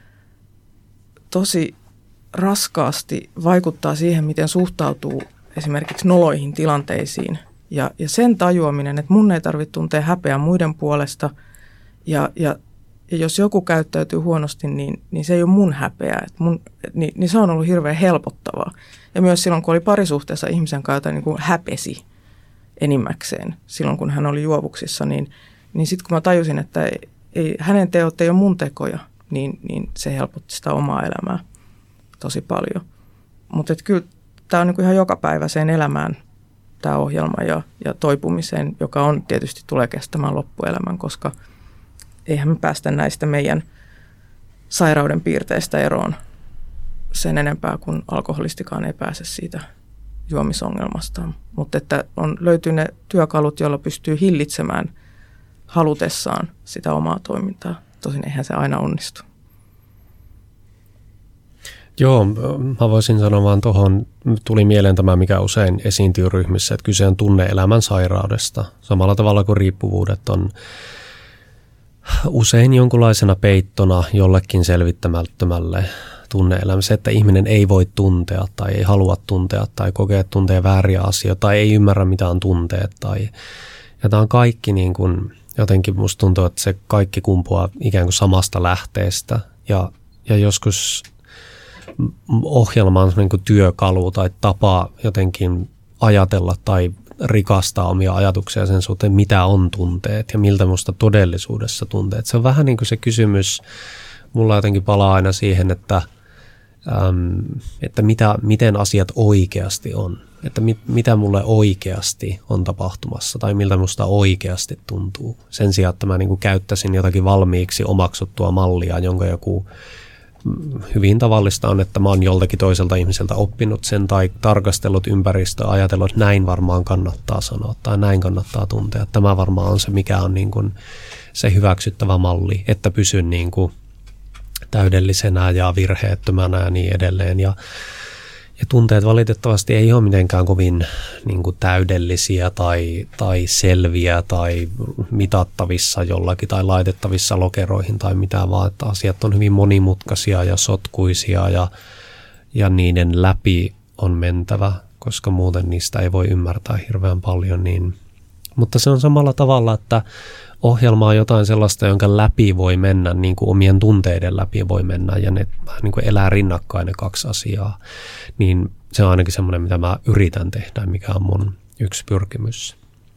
tosi raskaasti vaikuttaa siihen, miten suhtautuu esimerkiksi noloihin tilanteisiin. Ja, ja sen tajuaminen, että mun ei tarvitse tuntea häpeää muiden puolesta. Ja, ja, ja jos joku käyttäytyy huonosti, niin, niin se ei ole mun häpeää. Et mun, niin, niin se on ollut hirveän helpottavaa. Ja myös silloin, kun oli parisuhteessa ihmisen kanssa, jota niin kuin häpesi enimmäkseen, silloin kun hän oli juovuksissa, niin, niin sitten kun mä tajusin, että ei, ei, hänen teot ei ole mun tekoja, niin, niin se helpotti sitä omaa elämää tosi paljon. Mutta kyllä tämä on niinku ihan jokapäiväiseen elämään tämä ohjelma ja, ja toipumiseen, joka on tietysti tulee kestämään loppuelämän, koska eihän me päästä näistä meidän sairauden piirteistä eroon sen enempää kuin alkoholistikaan ei pääse siitä juomisongelmastaan. Mutta että on löytyy ne työkalut, joilla pystyy hillitsemään halutessaan sitä omaa toimintaa. Tosin eihän se aina onnistu. Joo, mä voisin sanoa vaan tuohon, tuli mieleen tämä, mikä usein esiintyy ryhmissä, että kyse on tunne-elämän sairaudesta. Samalla tavalla kuin riippuvuudet on usein jonkunlaisena peittona jollekin selvittämättömälle tunne-elämä. Se, että ihminen ei voi tuntea tai ei halua tuntea tai kokee tuntee vääriä asioita tai ei ymmärrä mitä on tunteet. Tai, ja tämä on kaikki niin kuin, jotenkin musta tuntuu, että se kaikki kumpuaa ikään kuin samasta lähteestä ja, ja joskus ohjelma on niin kuin työkalu tai tapa jotenkin ajatella tai rikastaa omia ajatuksia sen suhteen, mitä on tunteet ja miltä musta todellisuudessa tunteet. Se on vähän niin kuin se kysymys, mulla jotenkin palaa aina siihen, että, äm, että mitä, miten asiat oikeasti on. Että mit, mitä mulle oikeasti on tapahtumassa tai miltä musta oikeasti tuntuu. Sen sijaan, että mä niin kuin käyttäisin jotakin valmiiksi omaksuttua mallia, jonka joku hyvin tavallista on, että mä oon joltakin toiselta ihmiseltä oppinut sen tai tarkastellut ympäristöä, ajatellut, että näin varmaan kannattaa sanoa tai näin kannattaa tuntea. Tämä varmaan on se, mikä on niin kuin se hyväksyttävä malli, että pysyn niin kuin täydellisenä ja virheettömänä ja niin edelleen. Ja, ja tunteet valitettavasti ei ole mitenkään kovin niin kuin täydellisiä tai, tai selviä tai mitattavissa jollakin tai laitettavissa lokeroihin tai mitään, vaan että asiat on hyvin monimutkaisia ja sotkuisia ja, ja niiden läpi on mentävä, koska muuten niistä ei voi ymmärtää hirveän paljon. Niin. Mutta se on samalla tavalla, että ohjelma on jotain sellaista, jonka läpi voi mennä, niin kuin omien tunteiden läpi voi mennä, ja ne niin kuin elää rinnakkain ne kaksi asiaa. Niin se on ainakin semmoinen, mitä mä yritän tehdä, mikä on mun yksi pyrkimys.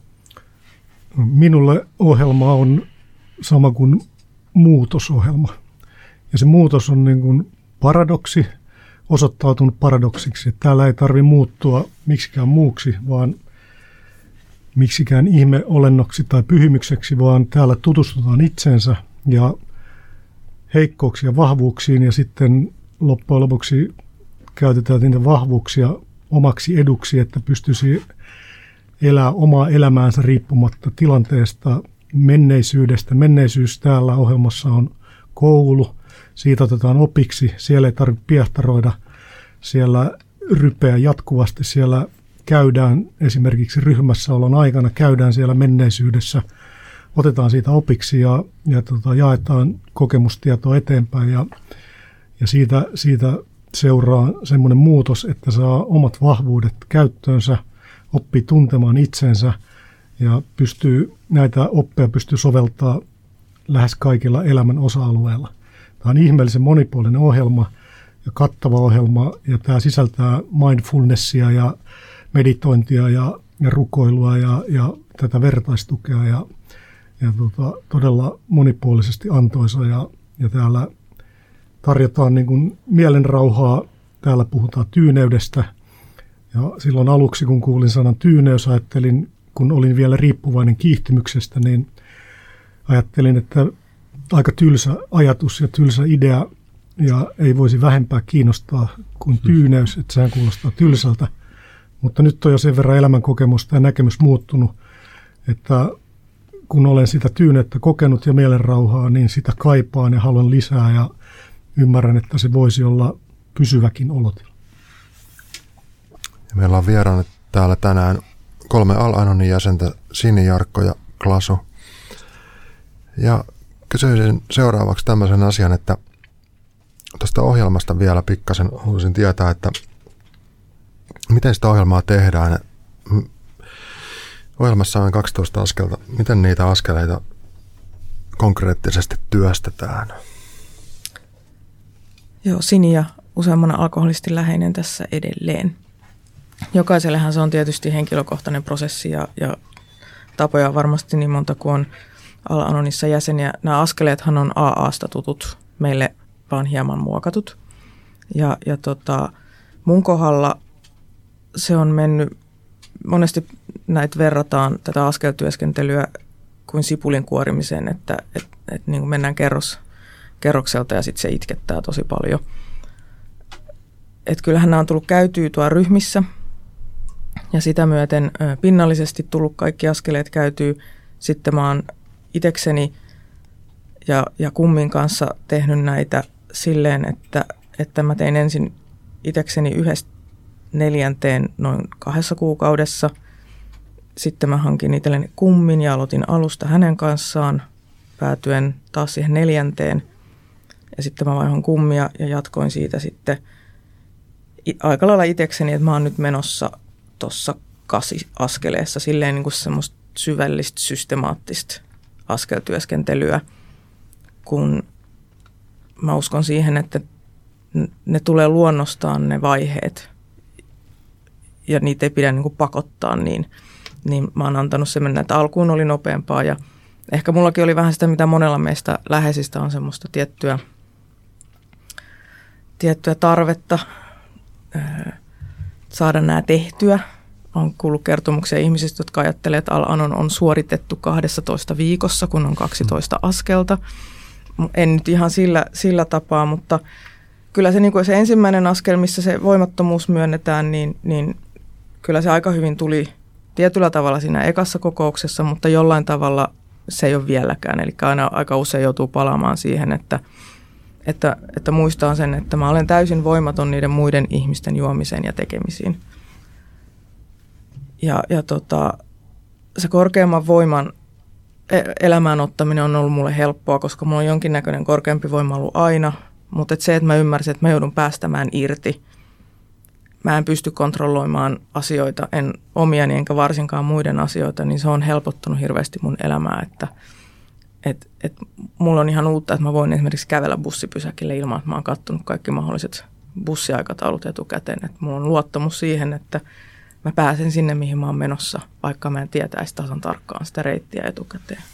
Minulle ohjelma on sama kuin muutosohjelma. Ja se muutos on niin kuin paradoksi, osoittautunut paradoksiksi. Täällä ei tarvitse muuttua miksikään muuksi, vaan miksikään ihmeolennoksi tai pyhimykseksi, vaan täällä tutustutaan itseensä ja heikkouksiin ja vahvuuksiin, ja sitten loppujen lopuksi käytetään niitä vahvuuksia omaksi eduksi, että pystyisi elää omaa elämäänsä riippumatta tilanteesta, menneisyydestä. Menneisyys täällä ohjelmassa on koulu, siitä otetaan opiksi, siellä ei tarvitse piehtaroida, siellä rypeä jatkuvasti, siellä käydään esimerkiksi ryhmässäolon aikana, käydään siellä menneisyydessä, otetaan siitä opiksi ja, ja tota, jaetaan kokemustietoa eteenpäin ja, ja siitä, siitä seuraa semmoinen muutos, että saa omat vahvuudet käyttöönsä, oppii tuntemaan itsensä ja pystyy, näitä oppeja pystyy soveltaa lähes kaikilla elämän osa-alueilla. Tämä on ihmeellisen monipuolinen ohjelma ja kattava ohjelma, ja tämä sisältää mindfulnessia ja meditointia ja, ja rukoilua ja, ja tätä vertaistukea ja, ja tota, todella monipuolisesti antoisa. Ja, ja täällä tarjotaan niin kuin mielenrauhaa, täällä puhutaan tyyneydestä. Ja silloin aluksi, kun kuulin sanan tyyneys, ajattelin, kun olin vielä riippuvainen kiihtymyksestä, niin ajattelin, että aika tylsä ajatus ja tylsä idea ja ei voisi vähempää kiinnostaa kuin tyyneys, että sehän kuulostaa tylsältä. Mutta nyt on jo sen verran elämänkokemusta ja näkemys muuttunut, että kun olen sitä tyynettä kokenut ja mielenrauhaa, niin sitä kaipaan ja haluan lisää ja ymmärrän, että se voisi olla pysyväkin olotila. Ja meillä on vieraana täällä tänään kolme Al-Anonin jäsentä, Sini, Jarkko ja Klasu. Ja kysyisin seuraavaksi tämmöisen asian, että tuosta ohjelmasta vielä pikkasen haluaisin tietää, että miten sitä ohjelmaa tehdään. Ohjelmassa on kaksitoista askelta. Miten niitä askeleita konkreettisesti työstetään? Joo, Sini ja useamman alkoholistin läheinen tässä edelleen. Jokaisellehan se on tietysti henkilökohtainen prosessi ja, ja tapoja varmasti niin monta kuin on Al-Anonissa jäseniä. Nämä askeleethan on A A:sta tutut, meille vaan hieman muokatut. Ja, ja tota, mun kohdalla se on mennyt, monesti näitä verrataan tätä askeltyöskentelyä kuin sipulin kuorimiseen, että et, et niin kuin mennään kerros, kerrokselta ja sitten se itkettää tosi paljon. Et kyllähän nämä on tullut käytyä tuolla ryhmissä ja sitä myöten ö, pinnallisesti tullut kaikki askeleet käytyy. Sitten mä oon itekseni ja, ja kummin kanssa tehnyt näitä silleen, että, että mä tein ensin itekseni yhdestä neljänteen noin kahdessa kuukaudessa. Sitten mä hankin itselleni kummin ja aloitin alusta hänen kanssaan, päätyen taas siihen neljänteen. Ja sitten mä vaihoin kummia ja jatkoin siitä sitten aika lailla itekseni, että mä oon nyt menossa tuossa kasi askeleessa silleen niin kuin semmoista syvällistä, systemaattista askeltyöskentelyä, kun mä uskon siihen, että ne tulee luonnostaan ne vaiheet ja niitä ei pidä niin kuin pakottaa, niin, niin mä oon antanut se mennä, että alkuun oli nopeampaa ja ehkä mullakin oli vähän sitä, mitä monella meistä läheisistä on semmoista tiettyä, tiettyä tarvetta äh, saada nämä tehtyä. On kuullut kertomuksia ihmisistä, jotka ajattelee, että Al-Anon on suoritettu kaksitoista viikossa, kun on kaksitoista askelta. En nyt ihan sillä, sillä tapaa, mutta kyllä se, niin kuin se ensimmäinen askel, missä se voimattomuus myönnetään, niin, niin kyllä se aika hyvin tuli tietyllä tavalla siinä ekassa kokouksessa, mutta jollain tavalla se ei ole vieläkään. Eli aina aika usein joutuu palaamaan siihen, että, että, että muistaa sen, että mä olen täysin voimaton niiden muiden ihmisten juomiseen ja tekemisiin. Ja, ja tota, se korkeamman voiman elämään ottaminen on ollut mulle helppoa, koska mulla on jonkinnäköinen korkeampi voima ollut aina, mutta et se, että mä ymmärsin, että mä joudun päästämään irti. Mä en pysty kontrolloimaan asioita, en omiani enkä varsinkaan muiden asioita, niin se on helpottanut hirveästi mun elämää, että et, et mulla on ihan uutta, että mä voin esimerkiksi kävellä bussipysäkille ilman, että mä oon kattonut kaikki mahdolliset bussiaikataulut etukäteen. Et mulla on luottamus siihen, että mä pääsen sinne, mihin mä oon menossa, vaikka mä en tietäisi tasan tarkkaan sitä reittiä etukäteen.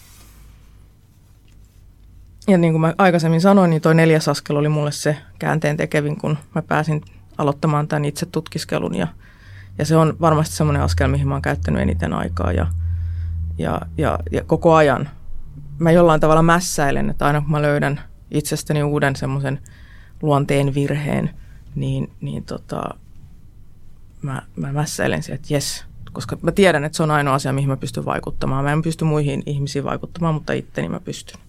Ja niin kuin mä aikaisemmin sanoin, niin toi neljäs askel oli mulle se käänteen tekevin, kun mä pääsin aloittamaan tämän itse tutkiskelun. Ja, ja se on varmasti semmoinen askel, mihin mä oon käyttänyt eniten aikaa. Ja, ja, ja, ja koko ajan mä jollain tavalla mässäilen, että aina kun mä löydän itsestäni uuden semmoisen luonteen virheen, niin, niin tota, mä, mä mässäilen siihen, että jes, koska mä tiedän, että se on ainoa asia, mihin mä pystyn vaikuttamaan. Mä en pysty muihin ihmisiin vaikuttamaan, mutta itteni mä pystyn.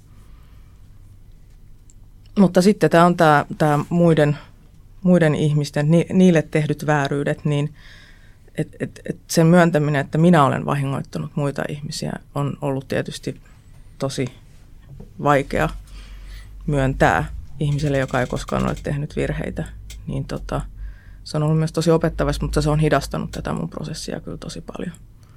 Mutta sitten tämä on tämä, tämä muiden, muiden ihmisten, ni, niille tehdyt vääryydet, niin et, et, et sen myöntäminen, että minä olen vahingoittanut muita ihmisiä, on ollut tietysti tosi vaikea myöntää ihmiselle, joka ei koskaan ole tehnyt virheitä. Niin tota, se on ollut myös tosi opettavasti, mutta se on hidastanut tätä mun prosessia kyllä tosi paljon.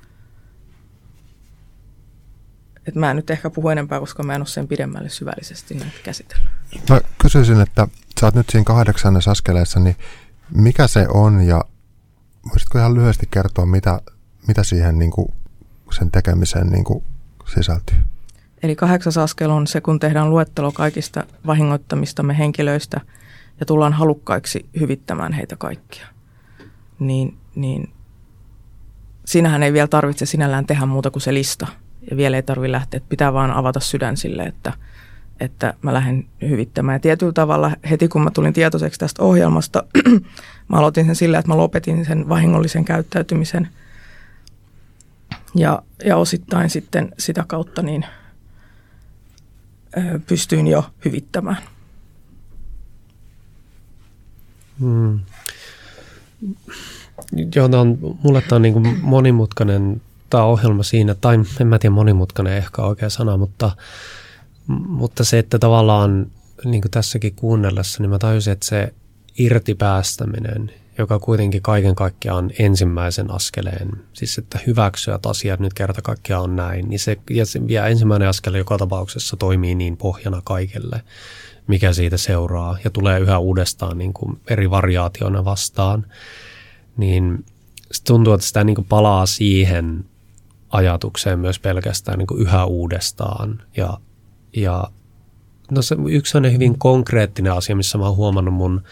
Et mä en nyt ehkä puhu enempää, koska mä en ole sen pidemmälle syvällisesti näitä käsitellyt. Mä kysyisin, että sä oot nyt siinä kahdeksannessa askeleessa, niin mikä se on ja voisitko ihan lyhyesti kertoa, mitä, mitä siihen niin kuin sen tekemiseen niin kuin sisältyy? Eli kahdeksas askel on se, kun tehdään luettelo kaikista vahingoittamistamme henkilöistä ja tullaan halukkaiksi hyvittämään heitä kaikkia. Niin, niin siinähän ei vielä tarvitse sinällään tehdä muuta kuin se lista. Ja vielä ei tarvitse lähteä, että pitää vaan avata sydän sille, että, että mä lähden hyvittämään. Ja tietyllä tavalla heti kun mä tulin tietoiseksi tästä ohjelmasta, mä aloitin sen sillä, että mä lopetin sen vahingollisen käyttäytymisen. Ja, ja osittain sitten sitä kautta niin ö, pystyin jo hyvittämään. Hmm. Joo, tämä on, mulle tämä on niin kuin monimutkainen tämä ohjelma siinä, tai en mä tiedä, monimutkainen ehkä oikea sana, mutta, mutta se, että tavallaan niin kuin tässäkin kuunnellessa, niin mä tajusin, että se irtipäästäminen, joka kuitenkin kaiken kaikkiaan on ensimmäisen askeleen, siis että hyväksyä, että asiat nyt kerta kaikkiaan on näin, niin se, ja se vielä ensimmäinen askel joka tapauksessa toimii niin pohjana kaikelle, mikä siitä seuraa, ja tulee yhä uudestaan niin kuin eri variaationa vastaan, niin se tuntuu, että sitä niin kuin palaa siihen ajatukseen myös pelkästään niin kuin yhä uudestaan. Ja, ja no se yksi on hyvin konkreettinen asia, missä mä oon huomannut mun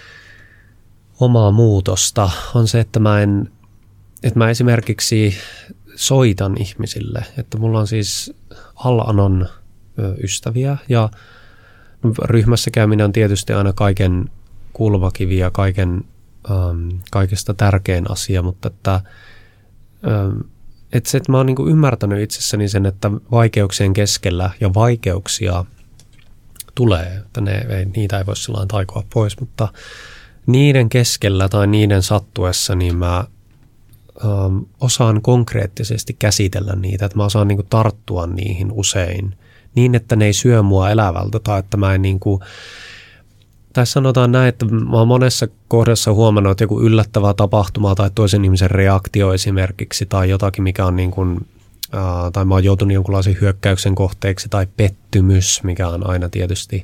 omaa muutosta, on se, että mä, en, että mä esimerkiksi soitan ihmisille. Että mulla on siis Al-Anon ystäviä ja ryhmässä käyminen on tietysti aina kaiken kulmakivi ja kaiken, ähm, kaikesta tärkein asia, mutta että ähm, Että se, että mä oon niinku ymmärtänyt itsessäni sen, että vaikeuksien keskellä ja vaikeuksia tulee, että ne, ei, niitä ei voi sillä taikoa pois, mutta niiden keskellä tai niiden sattuessa niin mä ähm, osaan konkreettisesti käsitellä niitä, että mä osaan niinku tarttua niihin usein niin, että ne ei syö mua elävältä tai että mä en niinku, tai sanotaan näin, että mä oon monessa kohdassa huomannut, että joku yllättävä tapahtuma tai toisen ihmisen reaktio esimerkiksi tai jotakin, mikä on niin kuin, ää, tai mä oon joutunut jonkunlaisen hyökkäyksen kohteeksi tai pettymys, mikä on aina tietysti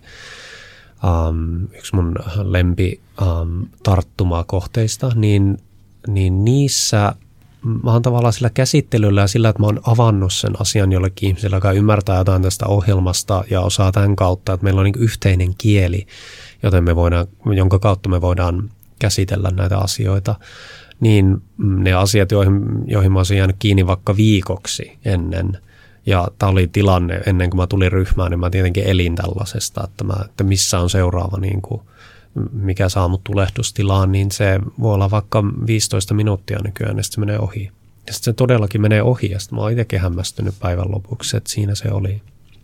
äm, yksi mun lempi äm, tarttumakohteista, niin, niin niissä mä oon tavallaan sillä käsittelyllä ja sillä, että mä oon avannut sen asian jollekin ihmiselle, joka ymmärtää jotain tästä ohjelmasta ja osaa tämän kautta, että meillä on niin yhteinen kieli, joten me voidaan, jonka kautta me voidaan käsitellä näitä asioita, niin ne asiat, joihin, joihin mä olisin jäänyt kiinni vaikka viikoksi ennen, ja tämä oli tilanne ennen kuin mä tulin ryhmään, niin mä tietenkin elin tällaisesta, että, mä, että missä on seuraava niin kuin mikä saa mut tulehdustilaan, niin se voi olla vaikka viisitoista minuuttia nykyään, ja sitten se menee ohi. Ja sitten se todellakin menee ohi, ja sitten mä oon itsekin hämmästynyt päivän lopuksi, että siinä se oli.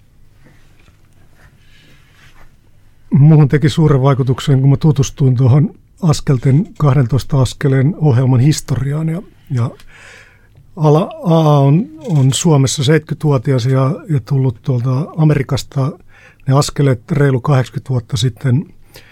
Muuhun teki suuren vaikutuksen, kun mä tutustuin tuohon Askelten kahdentoista askeleen ohjelman historiaan. Ja, ja A A on, on Suomessa seitsemänkymmentävuotias ja, ja tullut tuolta Amerikasta ne askeleet reilu kahdeksankymmentä vuotta sitten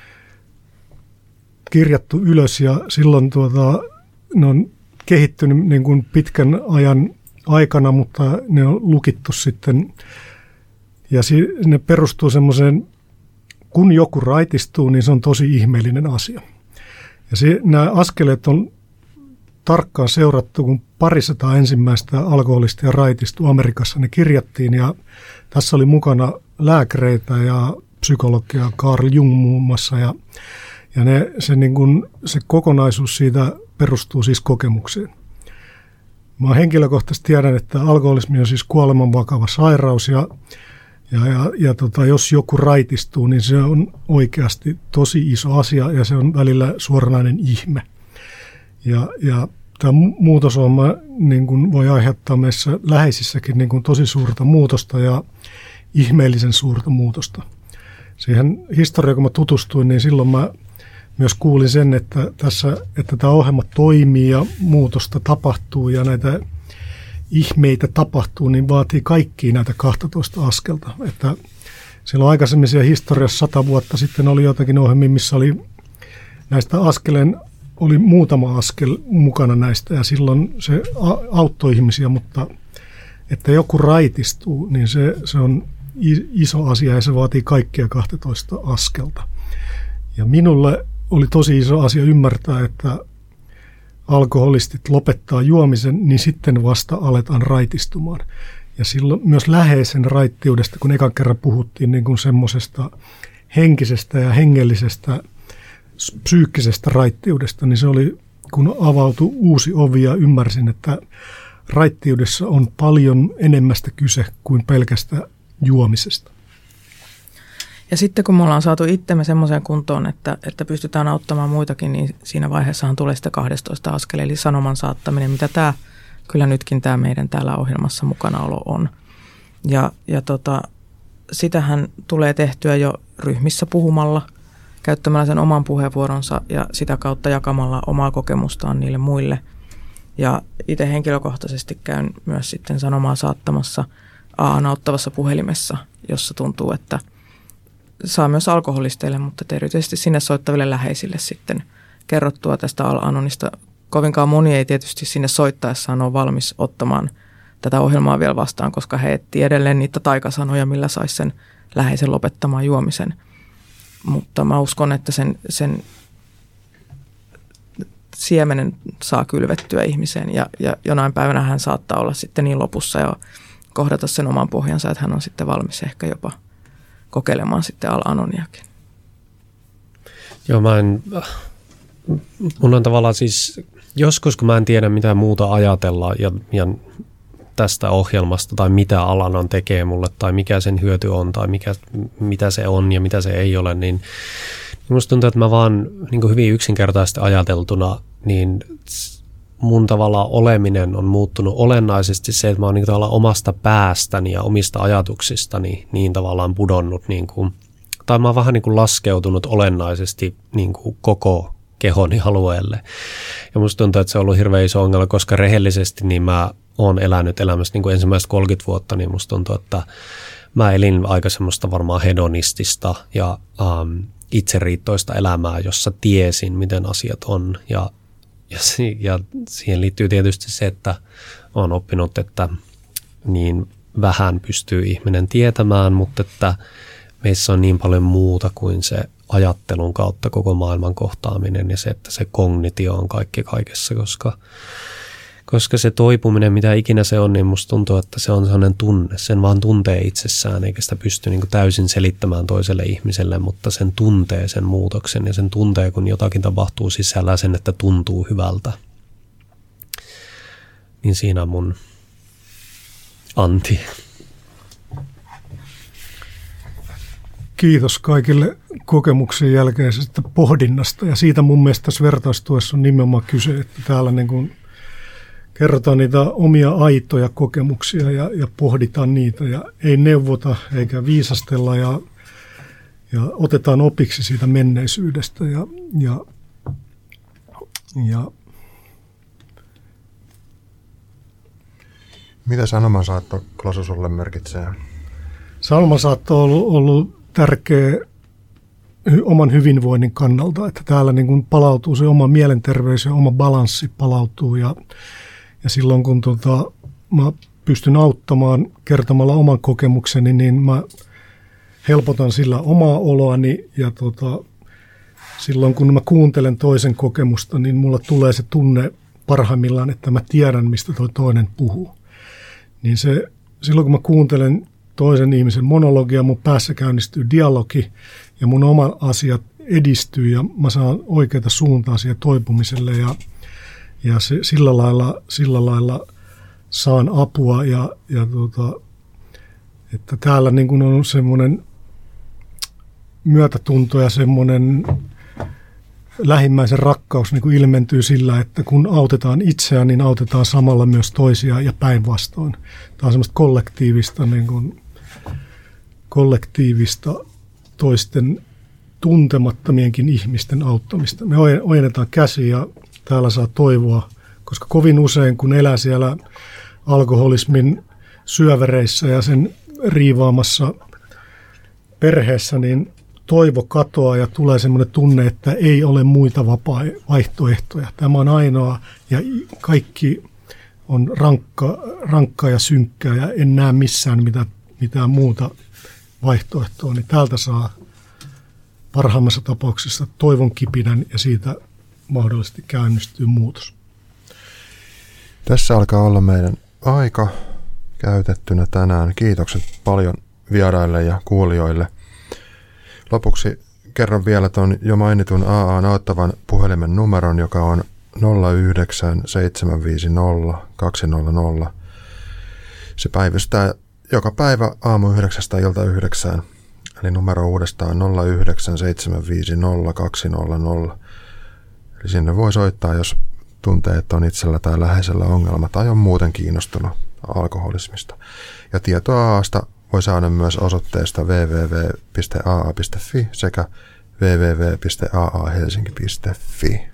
kirjattu ylös. Ja silloin tuota, ne on kehittynyt niin kuin pitkän ajan aikana, mutta ne on lukittu sitten. Ja si, ne perustuu semmoiseen, kun joku raitistuu, niin se on tosi ihmeellinen asia. Ja se, nämä askeleet on tarkkaan seurattu, kun parisataa ensimmäistä alkoholistia raitistui Amerikassa. Ne kirjattiin ja tässä oli mukana lääkäreitä ja psykologia, Carl Jung muun muassa. Ja, ja ne, se, niin kuin, se kokonaisuus siitä perustuu siis kokemukseen. Mä henkilökohtaisesti tiedän, että alkoholismi on siis kuoleman vakava sairaus ja Ja, ja, ja tota, jos joku raitistuu, niin se on oikeasti tosi iso asia ja se on välillä suoranainen ihme. Ja, ja tämä muutosohjelma niin kuin voi aiheuttaa meissä läheisissäkin niin kuin tosi suurta muutosta ja ihmeellisen suurta muutosta. Siihen historiaan, kun mä tutustuin, niin silloin mä myös kuulin sen, että, tässä, että tämä ohjelma toimii ja muutosta tapahtuu ja näitä ihmeitä tapahtuu, niin vaatii kaikkia näitä kaksitoista askelta. Että silloin aikaisemmin siellä historiassa sata vuotta sitten oli jotakin ohjelmia, missä oli näistä askeleen, oli muutama askel mukana näistä ja silloin se auttoi ihmisiä, mutta että joku raitistuu, niin se, se on iso asia ja se vaatii kaikkia kaksitoista askelta. Ja minulle oli tosi iso asia ymmärtää, että alkoholistit lopettaa juomisen, niin sitten vasta aletaan raitistumaan. Ja silloin myös läheisen raittiudesta, kun ekan kerran puhuttiin niin kuin semmoisesta henkisestä ja hengellisestä, psyykkisestä raittiudesta, niin se oli, kun avautui uusi ovi ja ymmärsin, että raittiudessa on paljon enemmästä kyse kuin pelkästä juomisesta. Ja sitten kun me ollaan saatu itsemme semmoiseen kuntoon, että, että pystytään auttamaan muitakin, niin siinä vaiheessahan tulee sitä kahdestoista askel, eli sanoman saattaminen, mitä tämä, kyllä nytkin tämä meidän täällä ohjelmassa mukanaolo on. Ja, ja tota, sitähän tulee tehtyä jo ryhmissä puhumalla, käyttämällä sen oman puheenvuoronsa ja sitä kautta jakamalla omaa kokemustaan niille muille. Ja itse henkilökohtaisesti käyn myös sitten sanomaa saattamassa A A:n auttavassa puhelimessa, jossa tuntuu, että saa myös alkoholisteille, mutta erityisesti sinne soittaville läheisille sitten kerrottua tästä Al-Anonista. Kovinkaan moni ei tietysti sinne soittaessaan ole valmis ottamaan tätä ohjelmaa vielä vastaan, koska he etsivät edelleen niitä taikasanoja, millä saisi sen läheisen lopettamaan juomisen. Mutta mä uskon, että sen, sen siemenen saa kylvettyä ihmiseen ja, ja jonain päivänä hän saattaa olla sitten niin lopussa ja kohdata sen oman pohjansa, että hän on sitten valmis ehkä jopa kokeilemaan sitten Al-Anoniakin. Joo, mä en, mun on tavallaan siis, joskus kun mä en tiedä mitä muuta ajatella ja, ja tästä ohjelmasta tai mitä Al-Anon tekee mulle tai mikä sen hyöty on tai mikä, mitä se on ja mitä se ei ole, niin musta tuntuu, että mä vaan niin kuin hyvin yksinkertaisesti ajateltuna, niin mun tavallaan oleminen on muuttunut olennaisesti se, että mä oon niin tavallaan omasta päästäni ja omista ajatuksistani niin tavallaan pudonnut, niin kuin, tai mä oon vähän niin kuin laskeutunut olennaisesti niin kuin koko kehoni alueelle. Ja musta tuntuu, että se on ollut hirveän iso ongelma, koska rehellisesti niin mä oon elänyt elämässä niin kuin ensimmäistä kolmekymmentä vuotta, niin musta tuntuu, että mä elin aika semmoista varmaan hedonistista ja ähm, itseriittoista elämää, jossa tiesin, miten asiat on ja Ja, ja siihen liittyy tietysti se, että olen oppinut, että niin vähän pystyy ihminen tietämään, mutta että meissä on niin paljon muuta kuin se ajattelun kautta koko maailman kohtaaminen ja se, että se kognitio on kaikki kaikessa, koska, koska se toipuminen, mitä ikinä se on, niin musta tuntuu, että se on sellainen tunne, sen vaan tuntee itsessään, eikä sitä pysty niin kuin täysin selittämään toiselle ihmiselle, mutta sen tuntee sen muutoksen ja sen tuntee, kun jotakin tapahtuu sisällä sen, että tuntuu hyvältä. Niin siinä on mun anti. kiitos kaikille kokemuksen jälkeisestä pohdinnasta. Ja siitä mun mielestä tässä vertaistuessa on nimenomaan kyse, että täällä niin kuin kerrotaan niitä omia aitoja kokemuksia ja, ja pohditaan niitä. Ja ei neuvota eikä viisastella ja, ja otetaan opiksi siitä menneisyydestä. Ja, ja, ja mitä sanomansaatto, Klosu, sulle merkitsee? Sanomansaatto on ollut, ollut tärkeä hy, oman hyvinvoinnin kannalta, että täällä niin kuin palautuu se oma mielenterveys ja oma balanssi palautuu. Ja, ja silloin kun tota, mä pystyn auttamaan kertomalla oman kokemukseni, niin mä helpotan sillä omaa oloani. Ja tota, silloin kun mä kuuntelen toisen kokemusta, niin mulla tulee se tunne parhaimmillaan, että mä tiedän, mistä toi toinen puhuu. Niin se, silloin kun mä kuuntelen toisen ihmisen monologia, mun päässä käynnistyy dialogi ja mun oma asiat edistyy ja mä saan oikeita suuntaa siihen toipumiselle ja, ja se, sillä, lailla, sillä lailla saan apua ja, ja tota, että täällä niin kun on semmoinen myötätunto ja semmoinen lähimmäisen rakkaus niin kuin ilmentyy sillä, että kun autetaan itseään, niin autetaan samalla myös toisia ja päinvastoin. Tämä on semmoista kollektiivista, niin kuin, kollektiivista toisten tuntemattomienkin ihmisten auttamista. Me ojennetaan käsi ja täällä saa toivoa, koska kovin usein kun elää siellä alkoholismin syövereissä ja sen riivaamassa perheessä, niin toivo katoaa ja tulee semmoinen tunne, että ei ole muita vapaa vaihtoehtoja. Tämä on ainoa ja kaikki on rankka, rankkaa ja synkkää ja en näe missään mitään, mitään muuta vaihtoehtoa. Niin täältä saa parhaimmassa tapauksessa toivon kipinän ja siitä mahdollisesti käynnistyy muutos. Tässä alkaa olla meidän aika käytettynä tänään. Kiitokset paljon vieraille ja kuulijoille. Lopuksi kerron vielä tuon jo mainitun A A:n auttavan puhelimen numeron, joka on nolla yhdeksän seitsemän viisi nolla kaksi nolla nolla. Se päivystää joka päivä aamu yhdeksästä ilta yhdeksään. Eli numero uudestaan nolla yhdeksän seitsemän viisi nolla kaksi nolla nolla. Eli sinne voi soittaa, jos tuntee, että on itsellä tai läheisellä ongelma tai on muuten kiinnostunut alkoholismista. Ja tietoa A A:sta voi saada myös osoitteesta double-u double-u double-u piste a a piste fi sekä double-u double-u double-u piste a a helsinki piste fi.